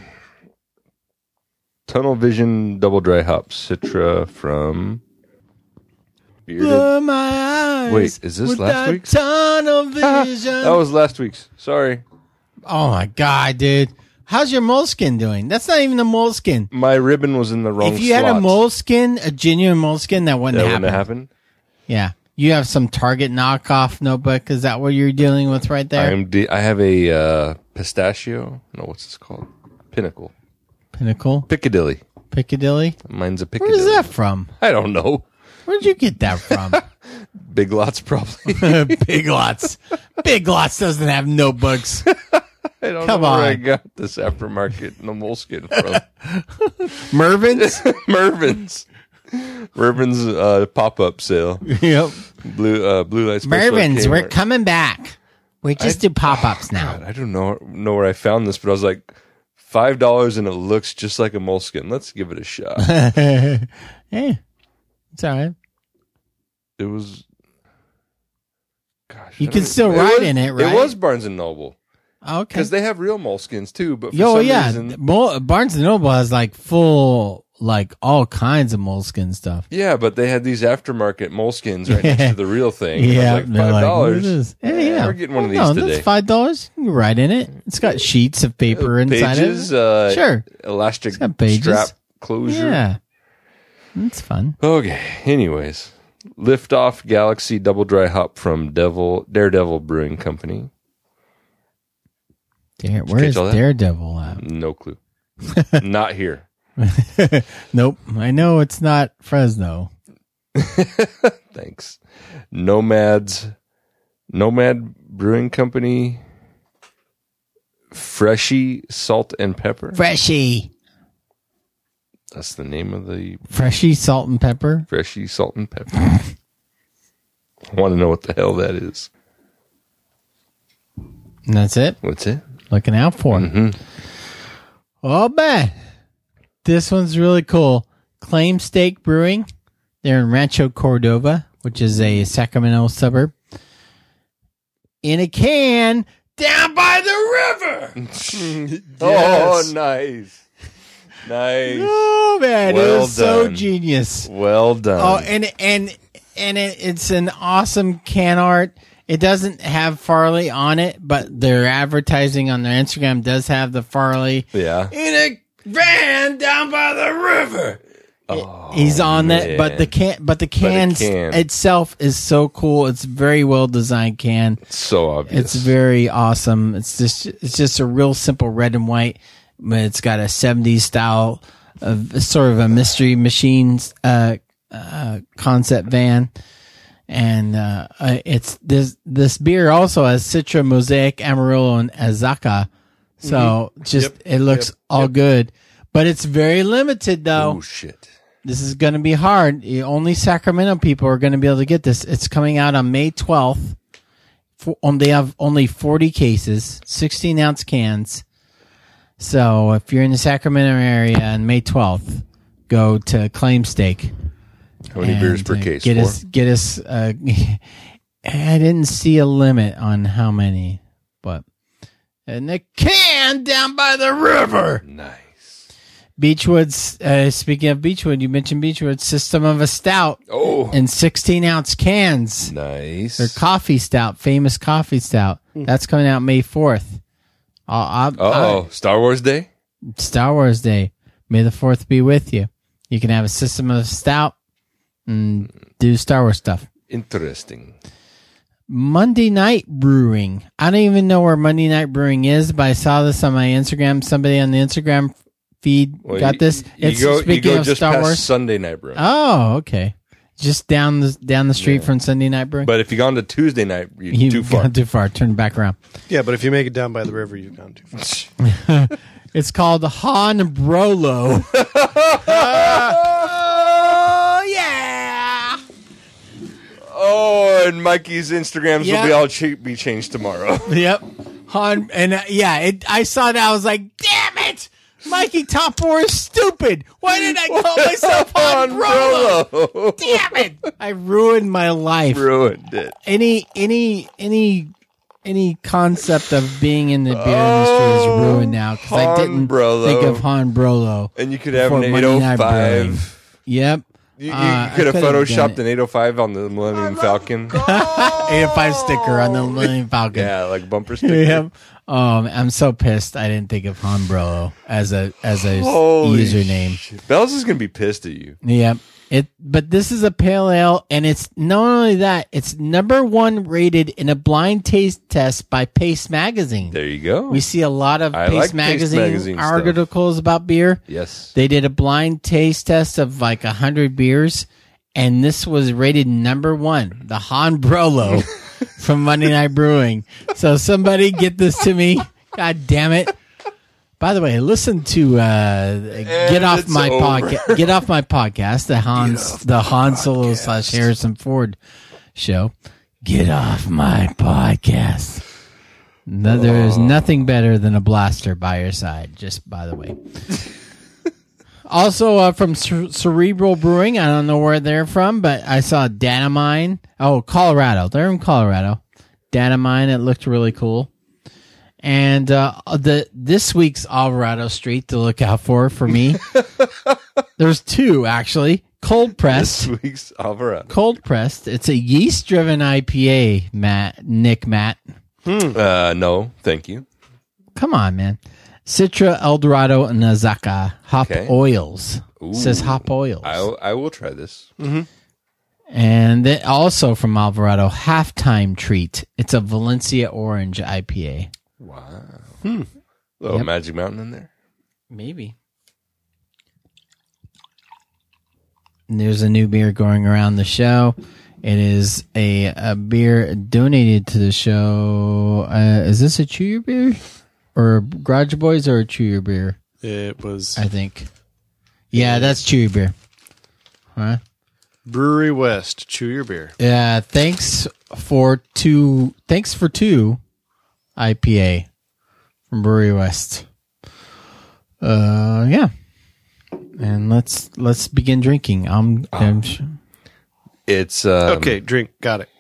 Tunnel Vision Double Dry Hop Citra from Bearded. Blur my eyes. Wait, is this with last that week's? tunnel vision. That was last week's. Sorry. Oh my god, dude! How's your moleskin doing? That's not even a moleskin. My ribbon was in the wrong If you slot. had a moleskin, a genuine moleskin, that wouldn't that happen. wouldn't happen. Yeah, you have some Target knockoff notebook. Is that what you're dealing with right there? I'm de- I have a uh, pistachio. No, what's this called? Pinnacle. Pinnacle. Piccadilly. Piccadilly? Mine's a Piccadilly. Where's that from? I don't know. Where'd you get that from? Big Lots, probably. Big Lots. Big Lots doesn't have notebooks. I don't Come know on. where I got this aftermarket no moleskin from. Mervin's? Mervin's. Mervin's uh, pop-up sale. Yep. Blue uh, blue light special at Mervin's, we're Kmart. coming back. We just do pop-ups now. God, I don't know know where I found this, but I was like, five dollars and it looks just like a moleskin. Let's give it a shot. Hey, it's all right. It was... Gosh, You I can don't- still ride was- in it, right? It was Barnes and Noble. Okay. Because they have real moleskins too, but for Yo, some yeah. reason... Mol- Barnes and Noble has like full, like all kinds of moleskin stuff. Yeah, but they had these aftermarket moleskins right next to the real thing. Yeah, It was they're like like, five dollars. what is this? Yeah, yeah. We're getting one of these no, today. that's five dollars. You can ride in it. It's got sheets of paper inside Pages, it. uh, Sure. elastic It's got pages. strap closure. Yeah. It's fun. Okay. Anyways, Liftoff Galaxy Double Dry Hop from Devil Daredevil Brewing Company. Dare, Did you where is catch all that? Daredevil at? No clue. Not here. Nope. I know it's not Fresno. Thanks. Nomads, Nomad Brewing Company. Freshy Salt and Pepper. Freshy. That's the name of the Freshy salt and pepper. Freshy Salt and Pepper. I want to know what the hell that is. And that's it. What's it? Looking out for it. Mm-hmm. Oh, man. This one's really cool. Claim Steak Brewing. They're in Rancho Cordova, which is a Sacramento suburb. In a can down by the river. Oh, nice. Nice. Oh, man. Well it was so done. genius. Well done. Oh, and and and it, it's an awesome can art. It doesn't have Farley on it, but their advertising on their Instagram does have the Farley yeah. in a van down by the river. He's on that, but the can, but the can, can. itself is so cool. It's a very well designed can. It's so obvious. It's very awesome. It's just it's just a real simple red and white, but it's got a seventies style of sort of a mystery machines uh, uh, concept van. And uh, uh, it's this this beer also has Citra, Mosaic, Amarillo, and Azaka. So Mhm. just Yep. it looks Yep. all Yep. good, but it's very limited though. Oh shit! This is going to be hard. Only Sacramento people are going to be able to get this. It's coming out on May twelfth. For, um, they have only forty cases, sixteen ounce cans. So if you're in the Sacramento area on May twelfth, go to Claim Steak. How many and, beers per uh, case? Get Four? us, get us. Uh, I didn't see a limit on how many, but and the can down by the river. Nice. Beechwood's. Uh, speaking of Beechwood, you mentioned Beechwood System of a Stout. Oh, in sixteen ounce cans. Nice. Their coffee stout, famous coffee stout. That's coming out May fourth. I'll, I'll, Oh, Star Wars Day. Star Wars Day. May the fourth be with you. You can have a System of a Stout and do Star Wars stuff. Interesting. Monday Night Brewing. I don't even know where Monday Night Brewing is, but I saw this on my Instagram. Somebody on the Instagram feed Well, got you- this. You It's go, you speaking go of just Star past Wars. Sunday Night Brewing. Oh, okay. Just down the down the street from Sunday Night Brewing. But if you go on to Tuesday night, you're You've too far. gone too far. Turn back around. Yeah, but if you make it down by the river, you've gone too far. It's called the Han Brolo. Oh yeah! Oh, and Mikey's Instagrams Yeah. will be all ch- be changed tomorrow. Yep. Han and uh, yeah, it, I saw that. I was like, damn it, Mikey Top Four is stupid. Why did I call myself Han Brolo? Damn it! I ruined my life. Ruined it. Any any any any concept of being in the beer industry is ruined now because I Han didn't Brolo. think of Han Brolo. And you could have before an Monday eight oh Night Brewing. five. Yep. You, you Uh, could I have done photoshopped it. an eight oh five on the Millennium Falcon. eight oh five sticker on the Millennium Falcon. Yeah, like bumper sticker. Yep. Um, I'm so pissed. I didn't think of Honbrello as a as a Holy username. shit. Bells is gonna be pissed at you. Yep. It, but this is a pale ale, and it's not only that, it's number one rated in a blind taste test by Pace Magazine. There you go. We see a lot of I Pace, like Pace Magazine, Magazine stuff. articles about beer. Yes. They did a blind taste test of like a hundred beers, and this was rated number one, the Honbrello from Monday Night Brewing. So somebody get this to me. God damn it. By the way, listen to uh, get off my podcast. Get off my podcast. The Hans, the Han Solo slash Harrison Ford show. Get off my podcast. No, there is nothing better than a blaster by your side. Just by the way. Also uh, from Cer- Cerebral Brewing. I don't know where they're from, but I saw Danamine. Oh, Colorado. They're in Colorado. Danamine. It looked really cool. And uh, the this week's Alvarado Street to look out for for me. There's two actually. Cold pressed. This week's Alvarado. Cold pressed. It's a yeast driven I P A. Matt, Nick, Matt. Hmm. Uh, no, thank you. Come on, man. Citra, Eldorado, and Nazaka hop Okay. oils. Ooh. Says hop oils. I, I will try this. Mm-hmm. And then also from Alvarado, halftime treat. It's a Valencia Orange I P A. Wow. Hmm. Little Yep. Magic Mountain in there. Maybe. And there's a new beer going around the show. It is a, a beer donated to the show. Uh, is this a Chew Your Beer? Or Garage Boys or a Chew Your Beer? It was. I think. Yeah, that's Chew Your Beer. Huh? Brewery West. Chew Your Beer. Yeah, thanks for two. Thanks for two I P A from Brewery West. Uh, yeah, and let's let's begin drinking. I'm, I'm sh- It's um, Okay, drink. Got it.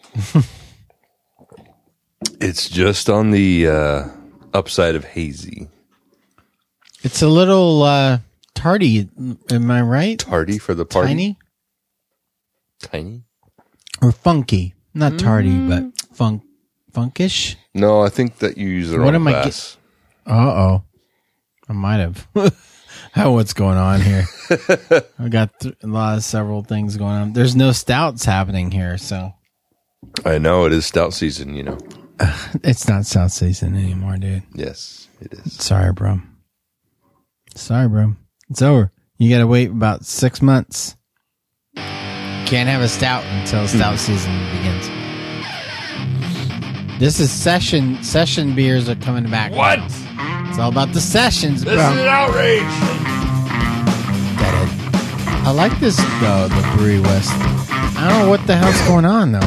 It's just on the uh, upside of hazy. It's a little uh, tardy. Am I right? Tardy for the party. Tiny Tiny. or funky? Not tardy, but funk funkish. No, I think that you use the wrong What am I glass. Uh oh, I might have. How what's going on here? I got th- a lot of several things going on. There's no stouts happening here, so I know it is stout season. You know. it's not stout season anymore, dude. Yes, it is. Sorry, bro. Sorry, bro. It's over. You got to wait about six months. Can't have a stout until stout season begins. This is session. Session beers are coming back. What? It's all about the sessions, bro. This is an outrage. Got it. I like this though, the Brewery West. I don't know what the hell's going on though.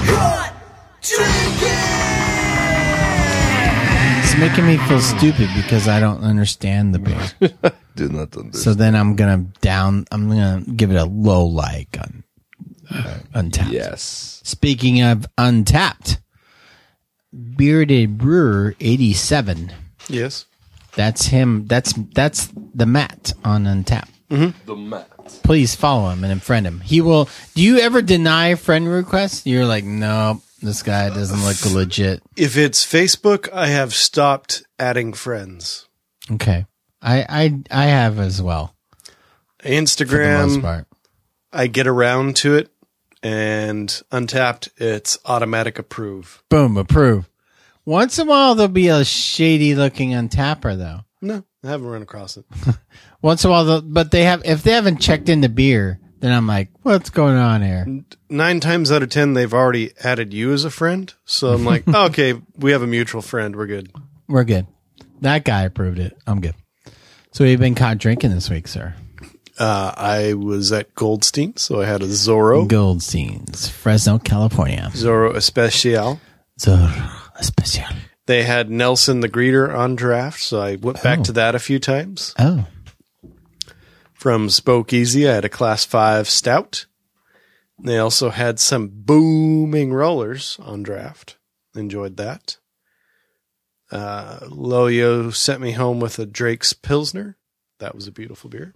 It's making me feel stupid because I don't understand the beer. Do not understand. So then I'm gonna down. I'm gonna give it a low like on uh, Untapped. Yes. Speaking of Untapped, Bearded Brewer eighty-seven. Yes. That's him. That's that's the Matt on Untapped. The mat. Please follow him and friend him. He will. Do you ever deny friend requests? You're like, no, this guy doesn't look legit. If it's Facebook, I have stopped adding friends. Okay, I I I have as well. For the most Instagram, part. I get around to it, and Untapped, it's automatic approve. Boom, approve. Once in a while, there'll be a shady looking untapper though. No, I haven't run across it. Once in a while, they'll- but they have if they haven't checked into beer, then I'm like, what's going on here? Nine times out of ten, they've already added you as a friend. So I'm like, oh, okay, we have a mutual friend. We're good. We're good. That guy approved it. I'm good. So we've been caught drinking this week, sir. Uh, I was at Goldstein, so I had a Zorro. Goldstein's, Fresno, California. Zorro Especial. Zorro Especial. They had Nelson the Greeter on draft, so I went back Oh. to that a few times. Oh. From Spokeasy, I had a Class five Stout. They also had some booming rollers on draft. Enjoyed that. Uh, Loyo sent me home with a Drake's Pilsner. That was a beautiful beer.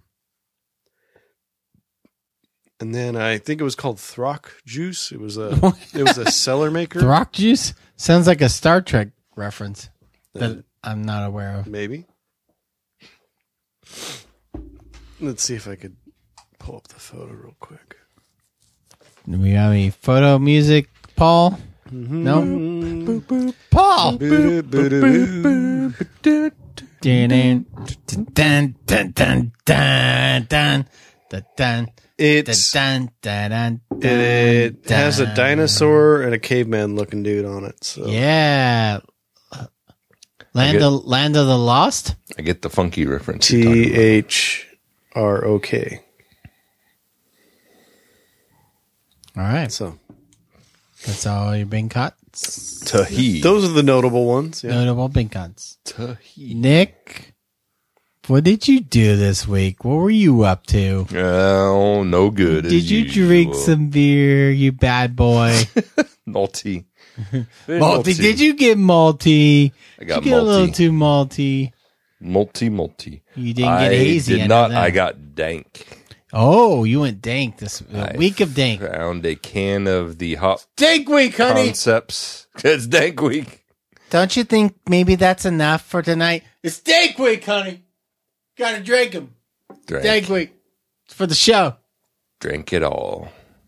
And then I think it was called Throck Juice. It was a it was a cellar maker. Throck juice? Sounds like a Star Trek reference. That I'm not aware of. Maybe. Let's see if I could pull up the photo real quick. Do we have any photo music, Paul? Mm-hmm. No? Paul! It's, it has a dinosaur and a caveman looking dude on it. So. Yeah. Land get- of, Land of the Lost? I get the funky reference. you're talking T about. H R O K. All right. So that's all your big cuts. Tahee. Those are the notable ones. Yeah. Notable big cuts. Tahee. Nick, what did you do this week? What were you up to? Oh, no good. Did as you usual. drink some beer, you bad boy? Malty? Malty. Did you get malty? I got did you get a little malty. too malty? Multi, multi. You didn't get I hazy. did I know not. that. I got dank. Oh, you went dank this uh, I week of dank. Found a can of the hop Dank week, honey. concepts. It's dank week. Don't you think maybe that's enough for tonight? It's dank week, honey. Gotta drink them. Drank, Dank week. It's for the show. drank it all.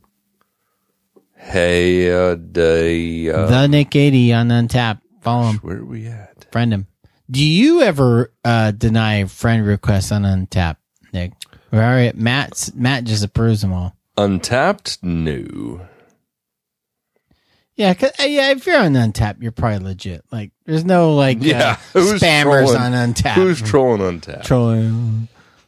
Hey, uh, the, uh, the Nick eighty on Untapped. Follow him. Where are we at? Friend him. Do you ever uh, deny friend requests on Untapped, Nick? All right, Matt's, Matt just approves them all. Untapped? No. Yeah, 'cause, uh, yeah. If you're on Untapped, you're probably legit. Like, there's no like Yeah. uh, Who's spammers trolling- on Untapped. Who's trolling Untapped? Trolling.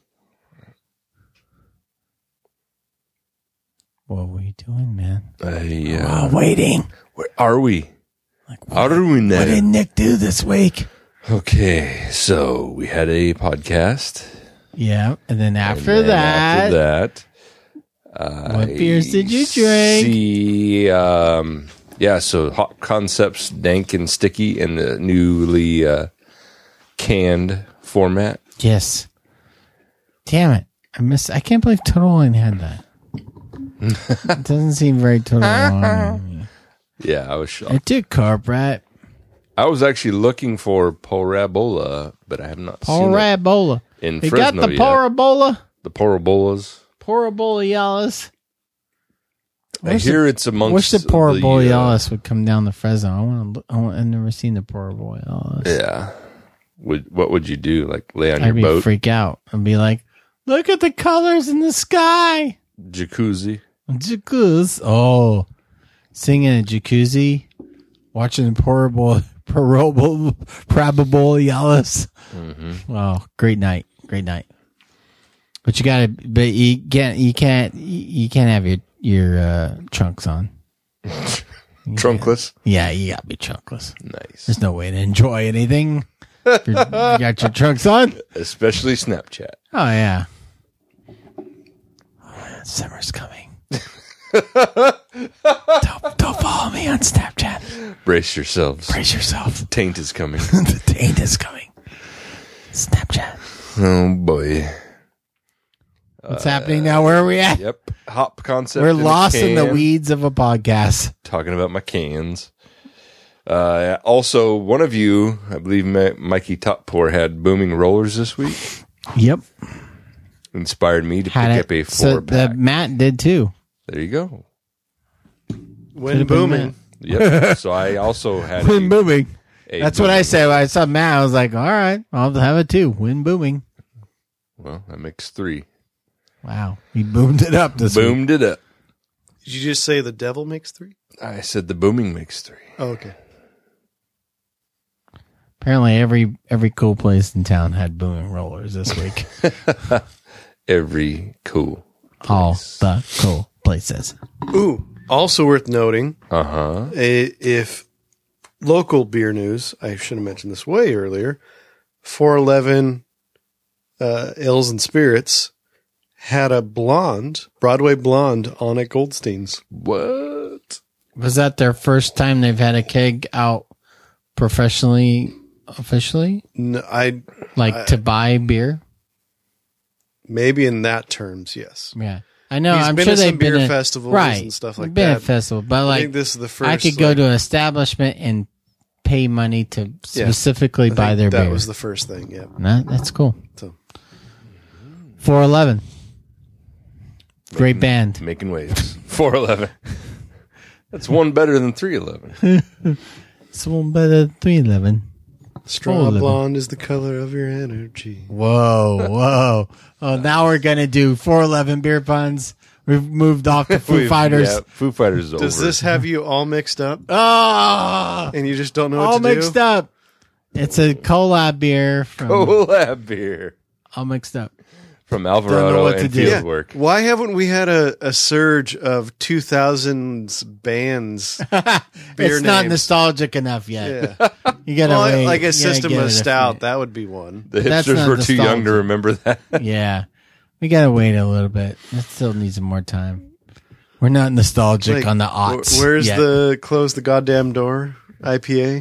What are we doing, man? I, uh, Oh, waiting. Where are we? Like, what, are we now? What did Nick do this week? Okay, so we had a podcast. Yeah, and then after and then that, after that, uh, what beers did you drink? See, um, yeah, so Hop Concepts, dank and sticky, in the newly uh, canned format. Yes. Damn it! I miss. I can't believe Total Wine had that. It doesn't seem very Total Wine. Yeah, I was shocked. It did carb right. I was actually looking for Parabola, but I have not seen it Parabola. in You Fresno got the yet. Parabola. The Parabolas. Paraborealis. I hear it's amongst Wish the the, Paraborealis would come down to Fresno. I want to. I want, I've never seen the Paraborealis. Yeah. Would what would you do? Like lay on I'd your be boat, freak out and be like, "Look at the colors in the sky." jacuzzi? Jacuzzi. Oh, singing a jacuzzi, watching the Parabol Parabol Paraborealis. Mm-hmm. Wow, great night, great night. But you gotta, but you can't, you can't, you can't have your your uh, trunks on. Trunkless. Yeah, you gotta be trunkless. Nice. There's no way to enjoy anything. If you're- you got your trunks on. Especially Snapchat. Oh yeah. Oh, man, summer's coming. don't, don't follow me on Snapchat. Brace yourselves. Brace yourself. Taint is coming. The taint is coming. Snapchat. Oh boy. What's happening now? Where are we at? Yep. Hop concept. We're in a lost in the can. weeds of a podcast. Talking about my cans. Uh, also, one of you, I believe Ma- Mikey Toppour, had booming rollers this week. Yep. Inspired me to Had pick it. up a So four pack. the Matt did too. There you go. When Could've been booming. Yep. So I also had Wind a, booming. a That's what I booming- said when I saw Matt. I was like, all right, I'll have it too. Wind booming. Well, that makes three. Wow. He boomed it up this week. Boomed it up. Did you just say the devil makes three? I said the booming makes three. Oh, okay. Apparently every every cool place in town had booming rollers this week. Every cool. All the cool places. Ooh, also worth noting, Uh huh. if local beer news, I should have mentioned this way earlier, four eleven uh, Ales and Spirits had a blonde, Broadway blonde on at Goldstein's. What? Was that their first time they've had a keg out professionally, officially? No, I Like I- to buy beer? Maybe in that terms, yes. Yeah. I know. He's I'm been sure at some they've been beer in- festivals right, and stuff like been that. at festival, but I like think this is the I first, could go like- to an establishment and pay money to Yeah. specifically I buy think their that beer. was the first thing. Yeah. That, that's cool. So. four eleven. Great band. Making waves. four eleven. That's one better than three eleven. It's one better than three eleven. Straw blonde is the color of your energy. Whoa, whoa. Oh, now we're going to do four eleven beer puns. We've moved off to Foo We've- Fighters. Yeah, Foo Fighters is over. Does this have you all mixed up? Oh! And you just don't know what All to do? mixed up. It's a collab beer from... Collab beer. All mixed up. From Don't know Alvarado what to and do. Yeah. Fieldwork. Why haven't we had a, a surge of two thousands bands? beer It's not names? nostalgic enough yet. Yeah. You gotta Well, wait. like You a gotta System get of it a Stout, few- that would be one. The That's hipsters not were too young to nostalgic. remember that. Yeah. We gotta wait a little bit. It still needs some more time. We're not nostalgic Like, on the wh- aughts. Where's yet. the Close the Goddamn Door I P A?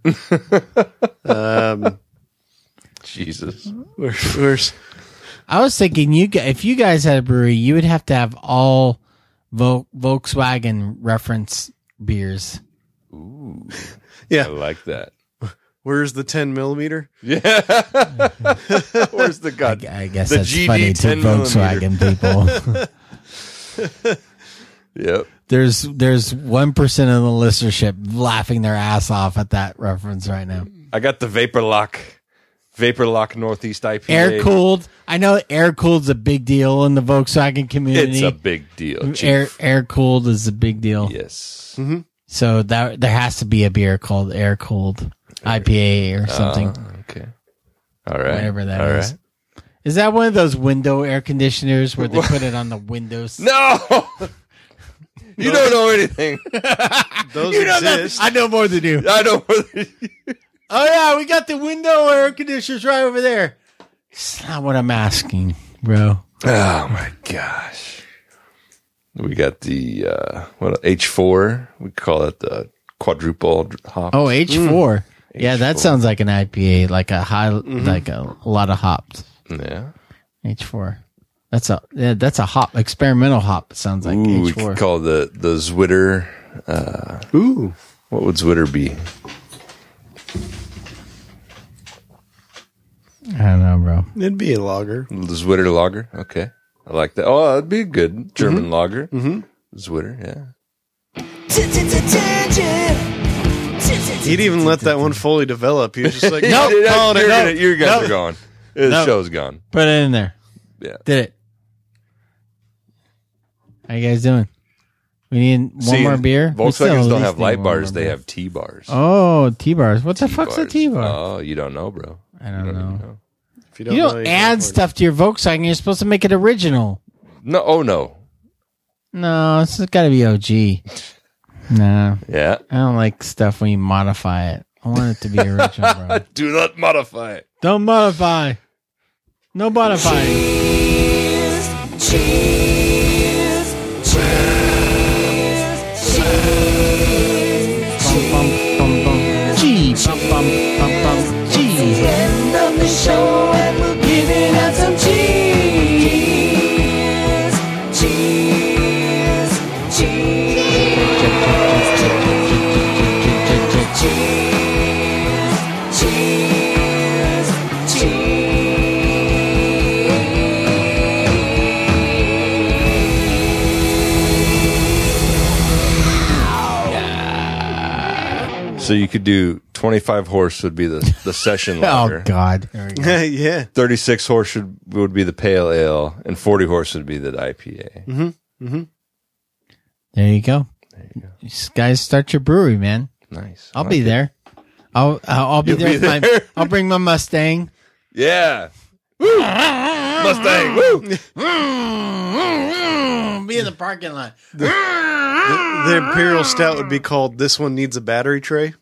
um, Jesus. where, where's I was thinking, you gu- if you guys had a brewery, you would have to have all Vol- Volkswagen reference beers. Ooh. Yeah. I like that. Where's the ten millimeter? Yeah. Where's the god? I guess the that's G D funny to ten Volkswagen millimeter. people. Yep. There's there's one percent of the listenership laughing their ass off at that reference right now. I got the Vapor Lock, Vapor Lock Northeast I P A. Air cooled. I know air cooled's a big deal in the Volkswagen community. It's a big deal. Chief. Air air cooled is a big deal. Yes. Mm-hmm. So that there has to be a beer called air cooled I P A or something. Uh, okay. All right. Whatever that All is. right. Is that one of those window air conditioners where they put it on the windows? No. You don't know anything. Those You know exist. nothing. I know more than you. I know more than you. Oh yeah, we got the window air conditioners right over there. It's not what I'm asking, bro. Oh my gosh. We got the uh what H four. We call it the quadruple hop. Oh, H four. Yeah, that H four. sounds like an I P A, like a high, like a, a lot of hops. Yeah. H four. That's a yeah, that's a hop experimental hop. It sounds like Ooh, we H four. could call the the Zwitter. Uh, Ooh. What would Zwitter be? I don't know, bro. It'd be a lager. The Zwitter lager. Okay. I like that. Oh, that'd be a good German lager. Mm-hmm. Zwitter, yeah. He'd even let that one fully develop. He was just like, Nope. nope, calling You're it. gonna- Nope. you guys Nope. are gone. The Nope. show's gone. Put it in there. Yeah. Did it. How you guys doing? We need one See, more beer. We still at Volkswagens don't least have need light one bars. more They beer. have T bars. Oh, T bars. What the fuck's a T bar? Oh, you don't know, bro. I don't You know. know. If you You know, don't you add can't stuff to your Volkswagen. You're supposed to make it original. No. Oh no. No, it's got to be O G. Nah, Yeah. I don't like stuff when you modify it. I want it to be original, bro. Do not modify it. Don't modify. No modifying. Bum, bum, bum, bum. Gee, bum, bum, bum, bum. Gee. End of the show and we're giving out some cheers. Cheers. Cheers. Cheers. So you could do twenty-five horse would be the, the session lager. Oh God. There we go. yeah. thirty-six horse should, would be the pale ale, and forty horse would be the I P A. Mm-hmm. Mm-hmm. There you go. you go. You guys start your brewery, man. Nice. I'll I be like it. there. I'll I'll, I'll be You'll there. be with my- there? I'll bring my Mustang. Yeah. Woo! Mustang. Woo! Be in the parking lot. The, the Imperial Stout would be called "This One Needs a Battery Tray."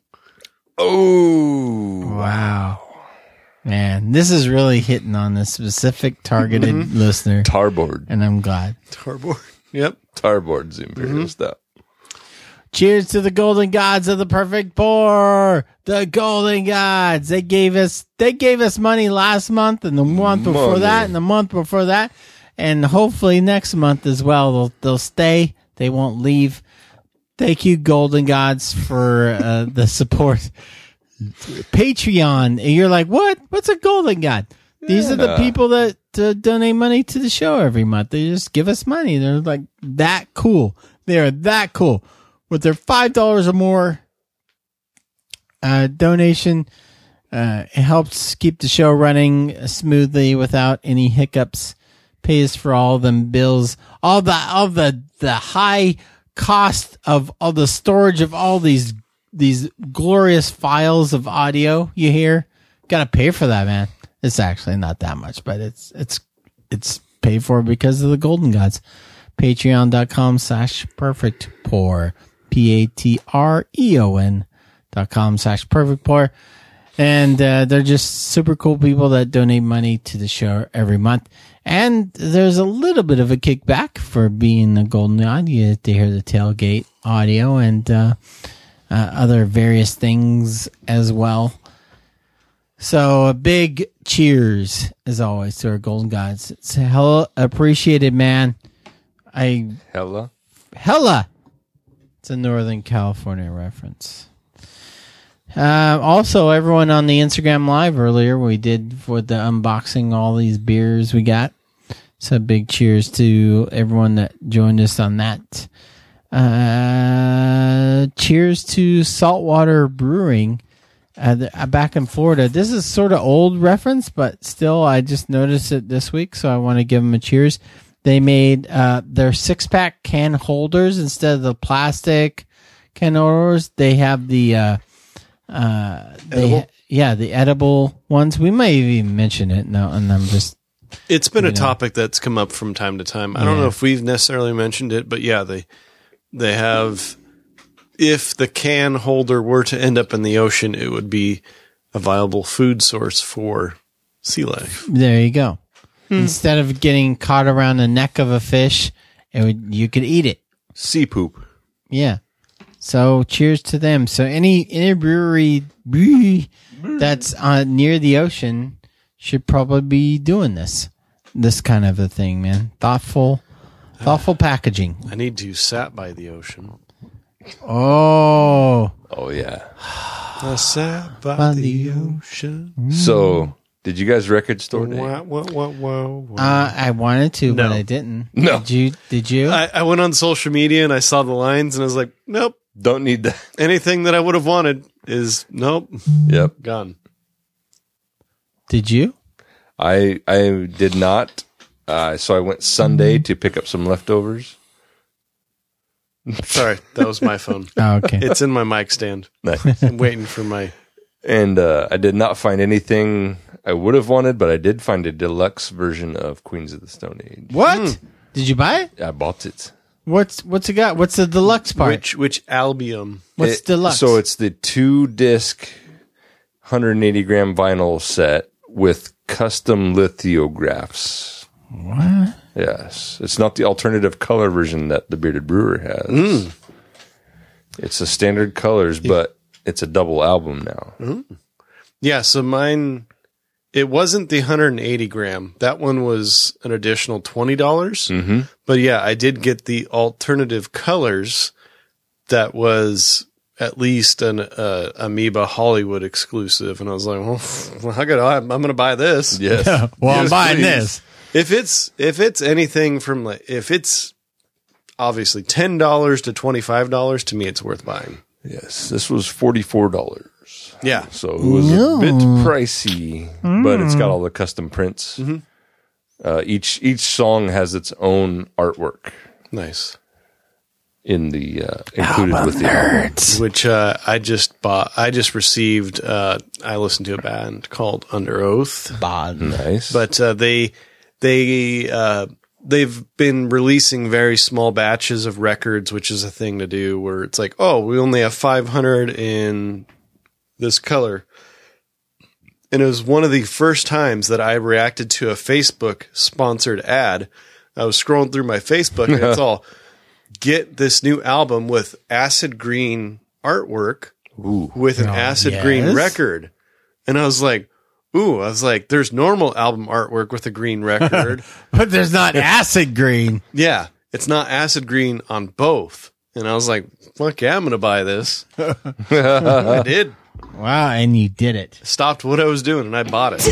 Oh. Wow. Man, this is really hitting on a specific targeted listener, Tarboard. and I'm glad. Tarboard. Yep. Tarboard's Imperial Stout. Cheers to the golden gods of the perfect pour. The golden gods. They gave us they gave us money last month and the month before Money. that and the month before that. And hopefully next month as well. They'll they'll stay. They won't leave. Thank you, golden gods, for uh, the support. Patreon. And you're like, what? What's a golden god? These are the Yeah. people that uh, donate money to the show every month. They just give us money. They're like that cool. They are that cool. With their five dollars or more uh, donation, uh, it helps keep the show running smoothly without any hiccups. Pays for all them bills, all the all the the high cost of all the storage of all these these glorious files of audio you hear. Got to pay for that, man. It's actually not that much, but it's it's it's paid for because of the Golden Gods. Patreon.com slash perfect pour. P A T R E O N dot com slash perfect pour. And uh, they're just super cool people that donate money to the show every month. And there's a little bit of a kickback for being a Golden God. You get to hear the tailgate audio and uh, uh, other various things as well. So a big cheers, as always, to our Golden Gods. It's hella appreciated, man. I Hella? Hella. It's a Northern California reference. Uh, also, everyone on the Instagram Live earlier, we did for the unboxing all these beers we got. So big cheers to everyone that joined us on that. Uh, cheers to Saltwater Brewing uh, the, uh, back in Florida. This is sort of old reference, but still, I just noticed it this week, so I want to give them a cheers. They made uh, their six-pack can holders instead of the plastic can holders. They have the uh, uh, they, yeah, the edible ones. We might even mention it now, and I'm just. It's been a know. topic that's come up from time to time. I don't Yeah. know if we've necessarily mentioned it, but yeah, they they have. If the can holder were to end up in the ocean, it would be a viable food source for sea life. There you go. Instead of getting caught around the neck of a fish, it would, you could eat it. Sea poop. Yeah. So cheers to them. So any any brewery, brewery that's uh, near the ocean should probably be doing this. This kind of a thing, man. Thoughtful, thoughtful packaging. I need to sat by the ocean. Oh. Oh, yeah. I sat by, By the, the ocean. So, did you guys record store day? Wow, wow, wow, wow, wow. Uh, I wanted to, No. but I didn't. No. Did you? Did you? I, I went on social media and I saw the lines and I was like, nope. Don't need that. Anything that I would have wanted is nope. Yep. Gone. Did you? I I did not. Uh, so I went Sunday to pick up some leftovers. Sorry, that was my phone. Oh, okay. It's in my mic stand. Nice. I'm waiting for my. And uh, I did not find anything I would have wanted, but I did find a deluxe version of Queens of the Stone Age. What? Did you buy it? I bought it. What's what's it got? What's the deluxe part? Which which album? What's It- deluxe? So it's the two disc, one hundred eighty gram vinyl set with custom lithographs. What? Yes, it's not the alternative color version that the Bearded Brewer has. Mm. It's the standard colors, but it's a double album now. Mm. Yeah, so mine, it wasn't the one hundred eighty gram. That one was an additional twenty dollars. Mm-hmm. But yeah, I did get the alternative colors that was at least an uh, Amoeba Hollywood exclusive. And I was like, well, how could I, I'm going to buy this. Yes. Well, I'm Yes, buying please. this. If it's, if it's anything from like, if it's obviously ten dollars to twenty-five dollars, to me, it's worth buying. Yes, this was forty-four dollars. Yeah. So it was No. a bit pricey, but it's got all the custom prints. Mhm. Uh, each each song has its own artwork Nice. in the uh, included with the album. Which uh, I just bought. I just received. Uh, I listened to a band called Under Oath, Nice, but uh, they they uh, they've been releasing very small batches of records, which is a thing to do. Where it's like, oh, we only have five hundred in this color, and it was one of the first times that I reacted to a Facebook sponsored ad. I was scrolling through my Facebook, and it's all, get this new album with acid green artwork Ooh. with an Oh, acid yes. green record. And I was like, ooh, I was like, there's normal album artwork with a green record. But there's not acid green. Yeah, it's not acid green on both. And I was like, fuck yeah, I'm going to buy this. I did. Wow, and you did it. Stopped what I was doing and I bought it.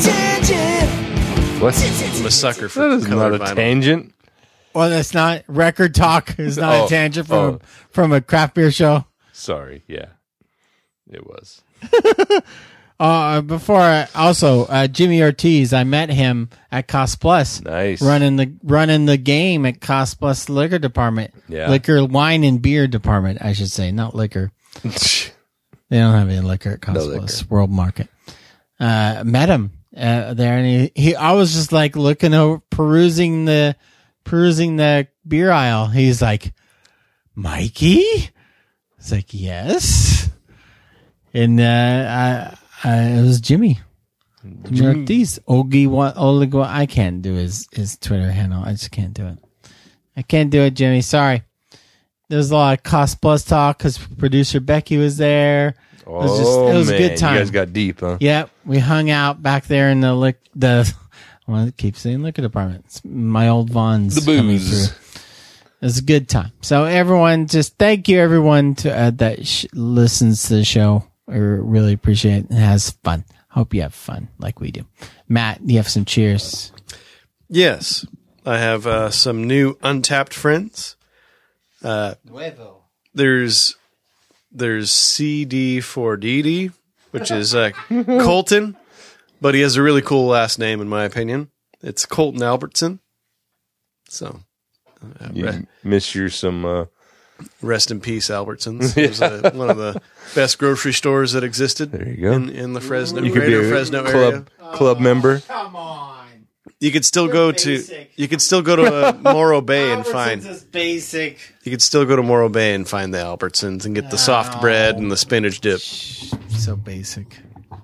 What? I'm a sucker for That is colored not a vinyl. tangent. Well, that's not record talk. It's not Oh, a tangent from oh. a, from a craft beer show. Sorry. Yeah, it was. Uh, before I, also uh, Jimmy Ortiz, I met him at Cost Plus. Nice. running the running the game at Cost Plus liquor department. Yeah. Liquor, wine, and beer department. I should say, not liquor. They don't have any liquor at Cost No Plus World Market. Uh, met him uh, there, and he, he. I was just like looking over, perusing the perusing the beer aisle. He's like, Mikey. It's like, yes. And uh, I, I, it was Jimmy. Jimmy Ortiz. Ogi, what? Oligo. I can't do his his Twitter handle. I just can't do it. I can't do it, Jimmy. Sorry. There's a lot of Cost Plus talk because producer Becky was there. It was just, Oh, it was man. a good time. You guys got deep, huh? Yep, we hung out back there in the lick the. I want to keep saying liquor department. It's my old Vons The coming booze. through. It was a good time. So everyone, just thank you everyone to uh, that sh- listens to the show. I really appreciate it. It has fun. Hope you have fun like we do. Matt, you have some cheers. Yes. I have uh, some new Untapped friends. Uh, Nuevo. There's there's C D four D D, which is uh, Colton, but he has a really cool last name in my opinion. It's Colton Albertson. So, uh, You re- miss your some. Uh, rest in peace, Albertsons. It was uh, one of the best grocery stores that existed. There you go. in, in the Fresno, you could be greater a Fresno club area. club member. Come on. You could still go to you could still go to uh, Morro Bay and find is basic. you could still go to Morro Bay and find the Albertsons and get the soft bread and the spinach dip. So basic.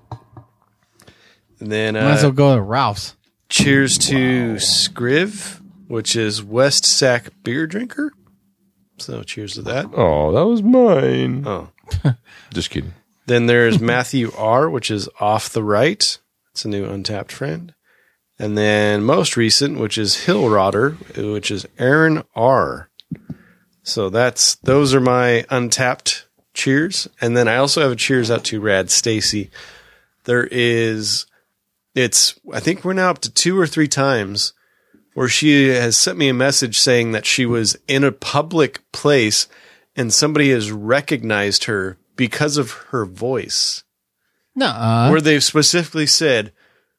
And then Might as well uh, go to Ralph's. cheers to Scriv, which is West Sac beer drinker. So cheers to that. Oh, that was mine. Oh, just kidding. Then there's Matthew R, which is Off the Right. It's a new Untapped friend. And then most recent, which is Hill Rodder, which is Aaron R. So that's those are my Untapped cheers. And then I also have a cheers out to Rad Stacy. There is, it's, I think we're now up to two or three times where she has sent me a message saying that she was in a public place and somebody has recognized her because of her voice. No, Where they've specifically said,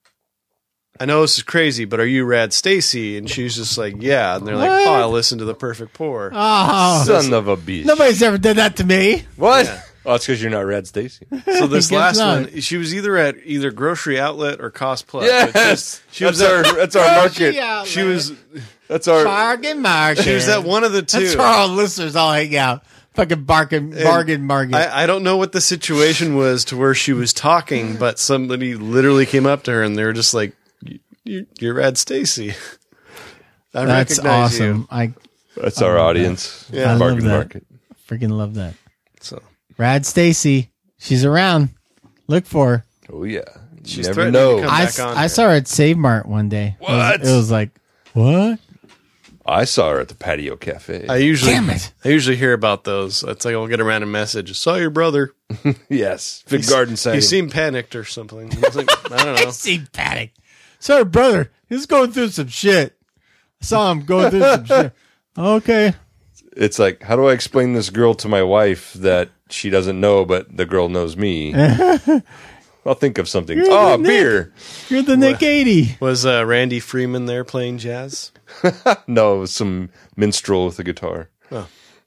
I know this is crazy, but are you Rad Stacy? And she's just like, yeah. And they're like, What? oh, I listen to the Perfect Pour. Oh, Son of a bitch. Nobody's ever done that to me. What? Oh, it's because you're not Rad Stacy. So this Guess last not. one, she was either at either Grocery Outlet or Cost Plus. Yes, But just- she that's was at- our that's our market. Yeah, She was That's our. bargain market. she was at one of the two. That's where all listeners all hang out. Fucking bargain, And bargain, bargain. I, I don't know what the situation was to where she was talking, but somebody literally came up to her and they were just like, "You- "You're Rad Stacy." I That's recognize awesome. you. I That's I our love audience. that. Yeah. I love Bargain that. market. freaking love that. So Rad Stacy, she's around. Look for her. Oh yeah, you She's never threatening to know. come I, back s- on I here. saw her at Save Mart one day. It was- What? It was, like, what? I saw her at the patio cafe. I usually, Damn it. I usually hear about those. It's like I'll get a random message. Saw your brother. yes, big He's- garden You sighting. seem panicked or something. It's like, I don't I know. see panic. Sorry, brother. He's going through some shit. I saw him going through some shit. Okay. It's like, how do I explain this girl to my wife that she doesn't know, but the girl knows me? I'll think of something. You're Oh, the Nick. beer. You're the Nick eighty. Was uh, Randy Freeman there playing jazz? No, it was some minstrel with a guitar. Oh.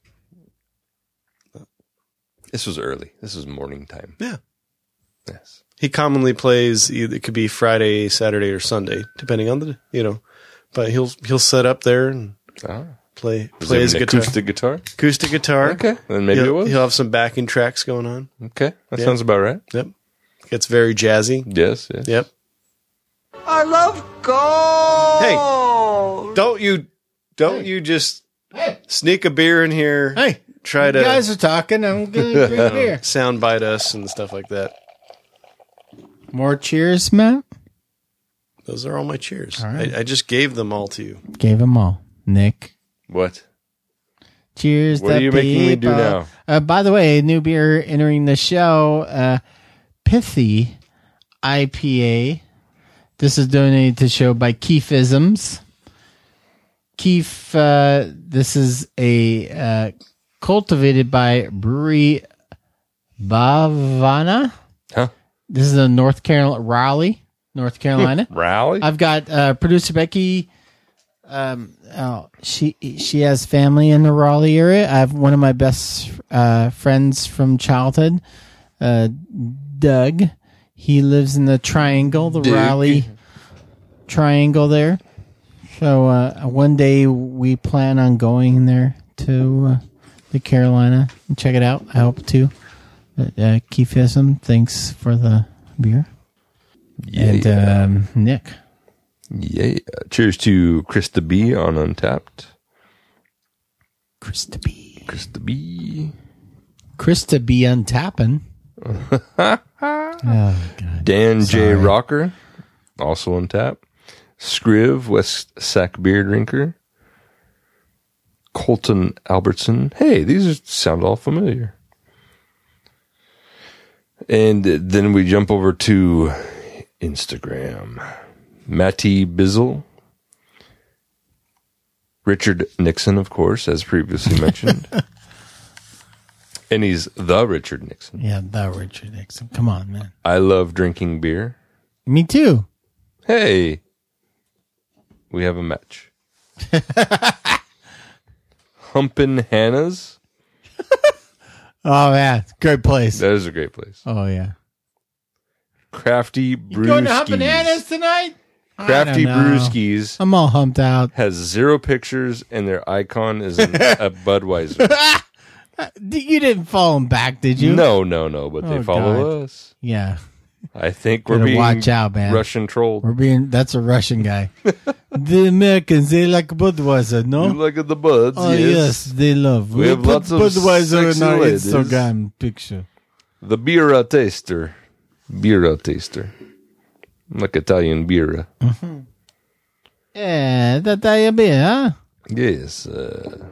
This was early. This was morning time. Yeah. Yes. He commonly plays either it could be Friday, Saturday, or Sunday, depending on the you know. But he'll he'll set up there and Ah. play Was play it his an guitar. acoustic guitar? Acoustic guitar. Okay. Then maybe he'll, it was. He'll have some backing tracks going on. Okay. That Yeah. sounds about right. Yep. Gets very jazzy. Yes. yes. Yep. I love gold. Don't you don't you just sneak a beer in here. Hey, try you to guys are talking. I'm going to drink beer. soundbite us and stuff like that. More cheers, Matt? Those are all my cheers. All right. I, I just gave them all to you. Gave them all. Nick. What? Cheers. What to are you making me do people. now? Uh, by the way, new beer entering the show. Uh, Pithy I P A. This is donated to the show by Keefisms. Keef, uh, this is a uh, cultivated by Brewery Bavana. Huh? This is in North Carolina, Raleigh, North Carolina. Raleigh? I've got uh, producer Becky. Um, oh, she she has family in the Raleigh area. I have one of my best uh, friends from childhood, uh, Doug. He lives in the Triangle, the Doug. Raleigh Triangle there. So uh, one day we plan on going there to uh, the Carolina and check it out. I hope to. But, uh, Keefism, thanks for the beer. Yeah. And um, Nick. Yeah. Cheers to Krista B on Untapped. Krista B. Krista B. Krista B untapping. Oh, God. Dan J. Sorry. Rocker, also on tap. Scriv, West Sac Beer Drinker. Colton Albertson. Hey, these are, sound all familiar. And then we jump over to Instagram. Matty Bizzle. Richard Nixon, of course, as previously mentioned. And he's the Richard Nixon. Yeah, the Richard Nixon. Come on, man. I love drinking beer. Me too. Hey, we have a match. Humpin' Hannah's. Oh, man. Great place. That is a great place. Oh, yeah. Crafty You going to Humpin' Brewskis. Hannah's tonight? Crafty I don't know. Brewskis I'm all humped out. has zero pictures and their icon is an, a Budweiser. You didn't follow him back, did you? No, no, no, but they Oh, follow God. us. Yeah. I think we're Better being watch out, man. Russian trolled. We're being, that's a Russian guy. The Americans, they like Budweiser, no? You like the Buds, Oh, yes. yes, they love. We have put lots of Budweiser in sexy our ladies. Instagram picture. The Bira taster. Bira taster. Like Italian Bira. Mm-hmm. Yeah, that I beer, huh? Yes. Uh,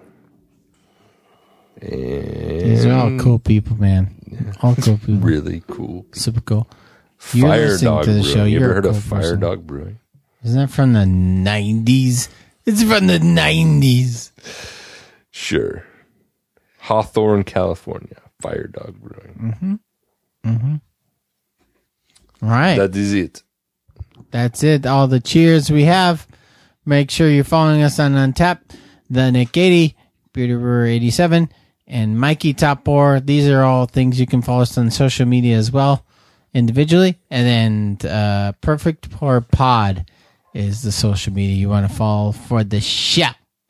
and These are all cool people, man. All cool people. Really cool. Super cool. You're Fire listening Dog to the Brewing. show. You You're ever a heard cool of Fire person. Dog Brewing? Isn't that from the nineties? It's from the nineties. Sure. Hawthorne, California. Fire Dog Brewing. Mm-hmm. Mm-hmm. All right. That is it. That's it. All the cheers we have. Make sure you're following us on Untapped, the Nick eighty, Beardy Brewer eighty-seven, and Mikey Top Four. These are all things you can follow us on social media as well, individually. And then uh, Perfect Pour Pod is the social media you want to follow for the show.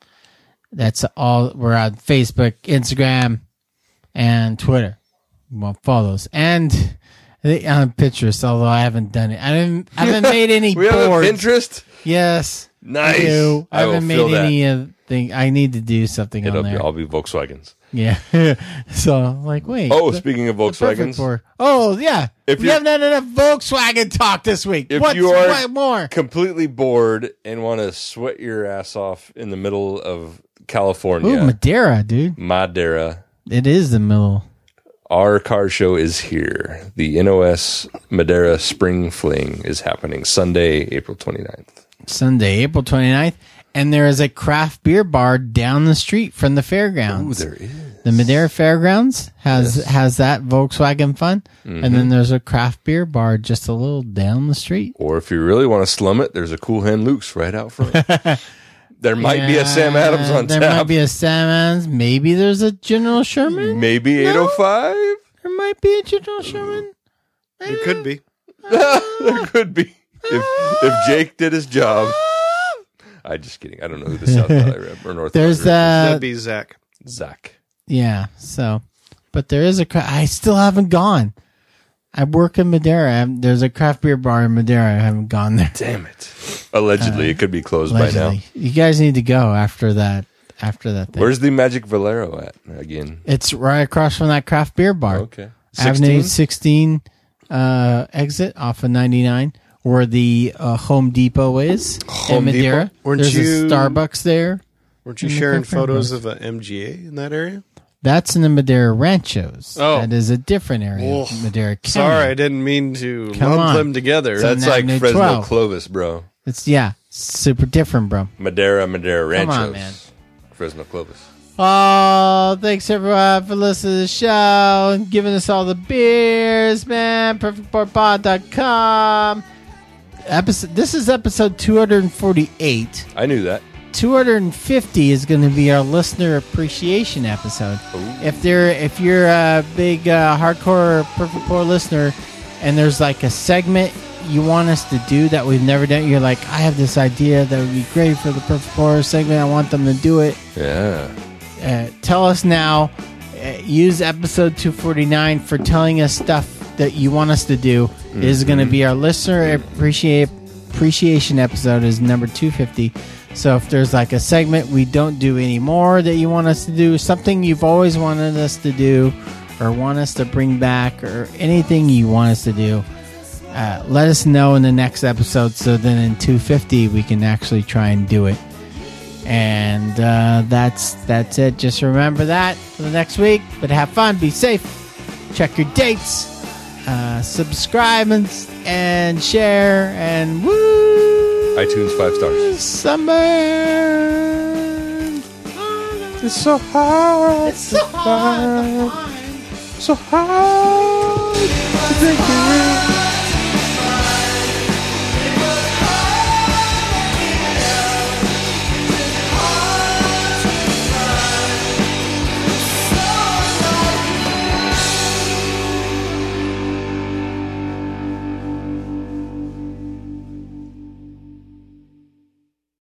That's all. We're on Facebook, Instagram, and Twitter. Well, follow us. And on Pinterest, although I haven't done it. I haven't, I haven't made any We have a boards. Pinterest? Yes. Nice. I do. I I will haven't fill made that. any of thing. I need to do something It'll on be, there. I'll be Volkswagens. Yeah. So I'm like, wait. Oh, the- speaking of the perfect Volkswagens. for- oh, yeah. If we you're- haven't had enough Volkswagen talk this week. If What's you are what more? completely bored and want to sweat your ass off in the middle of California, Ooh, Madeira, dude. Madeira, It is the middle. our car show is here. The N O S Madeira Spring Fling is happening Sunday, April twenty-ninth. Sunday, April twenty-ninth. And there is a craft beer bar down the street from the fairgrounds. Ooh, there is. The Madeira Fairgrounds has Yes. has that Volkswagen fun. Mhm. And then there's a craft beer bar just a little down the street. Or if you really want to slum it, there's a Cool Hand Luke's right out front. There might be a Sam Yeah, Adams on there tap. might be a Sam Adams. Maybe there's a General Sherman. Maybe eight oh five. There might be a General Sherman. There could be. There could be. If if Jake did his job. I'm just kidding. I don't know who the South Valley rep or North There's Valley rep is. That'd be Zach. Zach. Yeah. So, but there is a. cra- I still haven't gone. I work in Madeira. I haven't- There's a craft beer bar in Madeira. I haven't gone there. Damn it. Allegedly, Uh, it could be closed by Allegedly. now. You guys need to go after that. After that thing. Where's the Magic Valero at again? It's right across from that craft beer bar. Okay. Avenue sixteen? sixteen uh, exit off of ninety-nine, where the uh, Home Depot is Home in Madeira. Depot? Weren't There's you- a Starbucks there. Weren't you in the sharing craft beer photos bar. of a M G A in that area? That's in the Madera Ranchos. Oh. That is a different area Well, of Madera County. Sorry, I didn't mean to Come lump on. them together. So That's now like new Fresno twelve. Clovis, bro. It's, yeah, super different, bro. Madera, Madera Come Ranchos. on, man. Fresno Clovis. Oh, thanks everyone for listening to the show and giving us all the beers, man. perfect port pod dot com. Episode, this is episode two forty-eight. I knew that. two hundred fifty is going to be our listener appreciation episode. If they're if you're a big uh, hardcore Perfect Pour listener, and there's like a segment you want us to do that we've never done, you're like, I have this idea that would be great for the Perfect Pour segment. I want them to do it. Yeah. Uh, tell us now. Uh, use episode two forty-nine for telling us stuff that you want us to do. Mm-hmm. This is going to be our listener appreciate appreciation episode. Is number two fifty. So if there's like a segment we don't do anymore that you want us to do, something you've always wanted us to do, or want us to bring back, or anything you want us to do, uh, let us know in the next episode. So then in two fifty we can actually try and do it. And uh, that's that's it. Just remember that for the next week. But have fun, be safe, check your dates, uh, subscribe and and share, and woo! iTunes five stars. Summer. It's so hard. It's so hard. So hard to take it.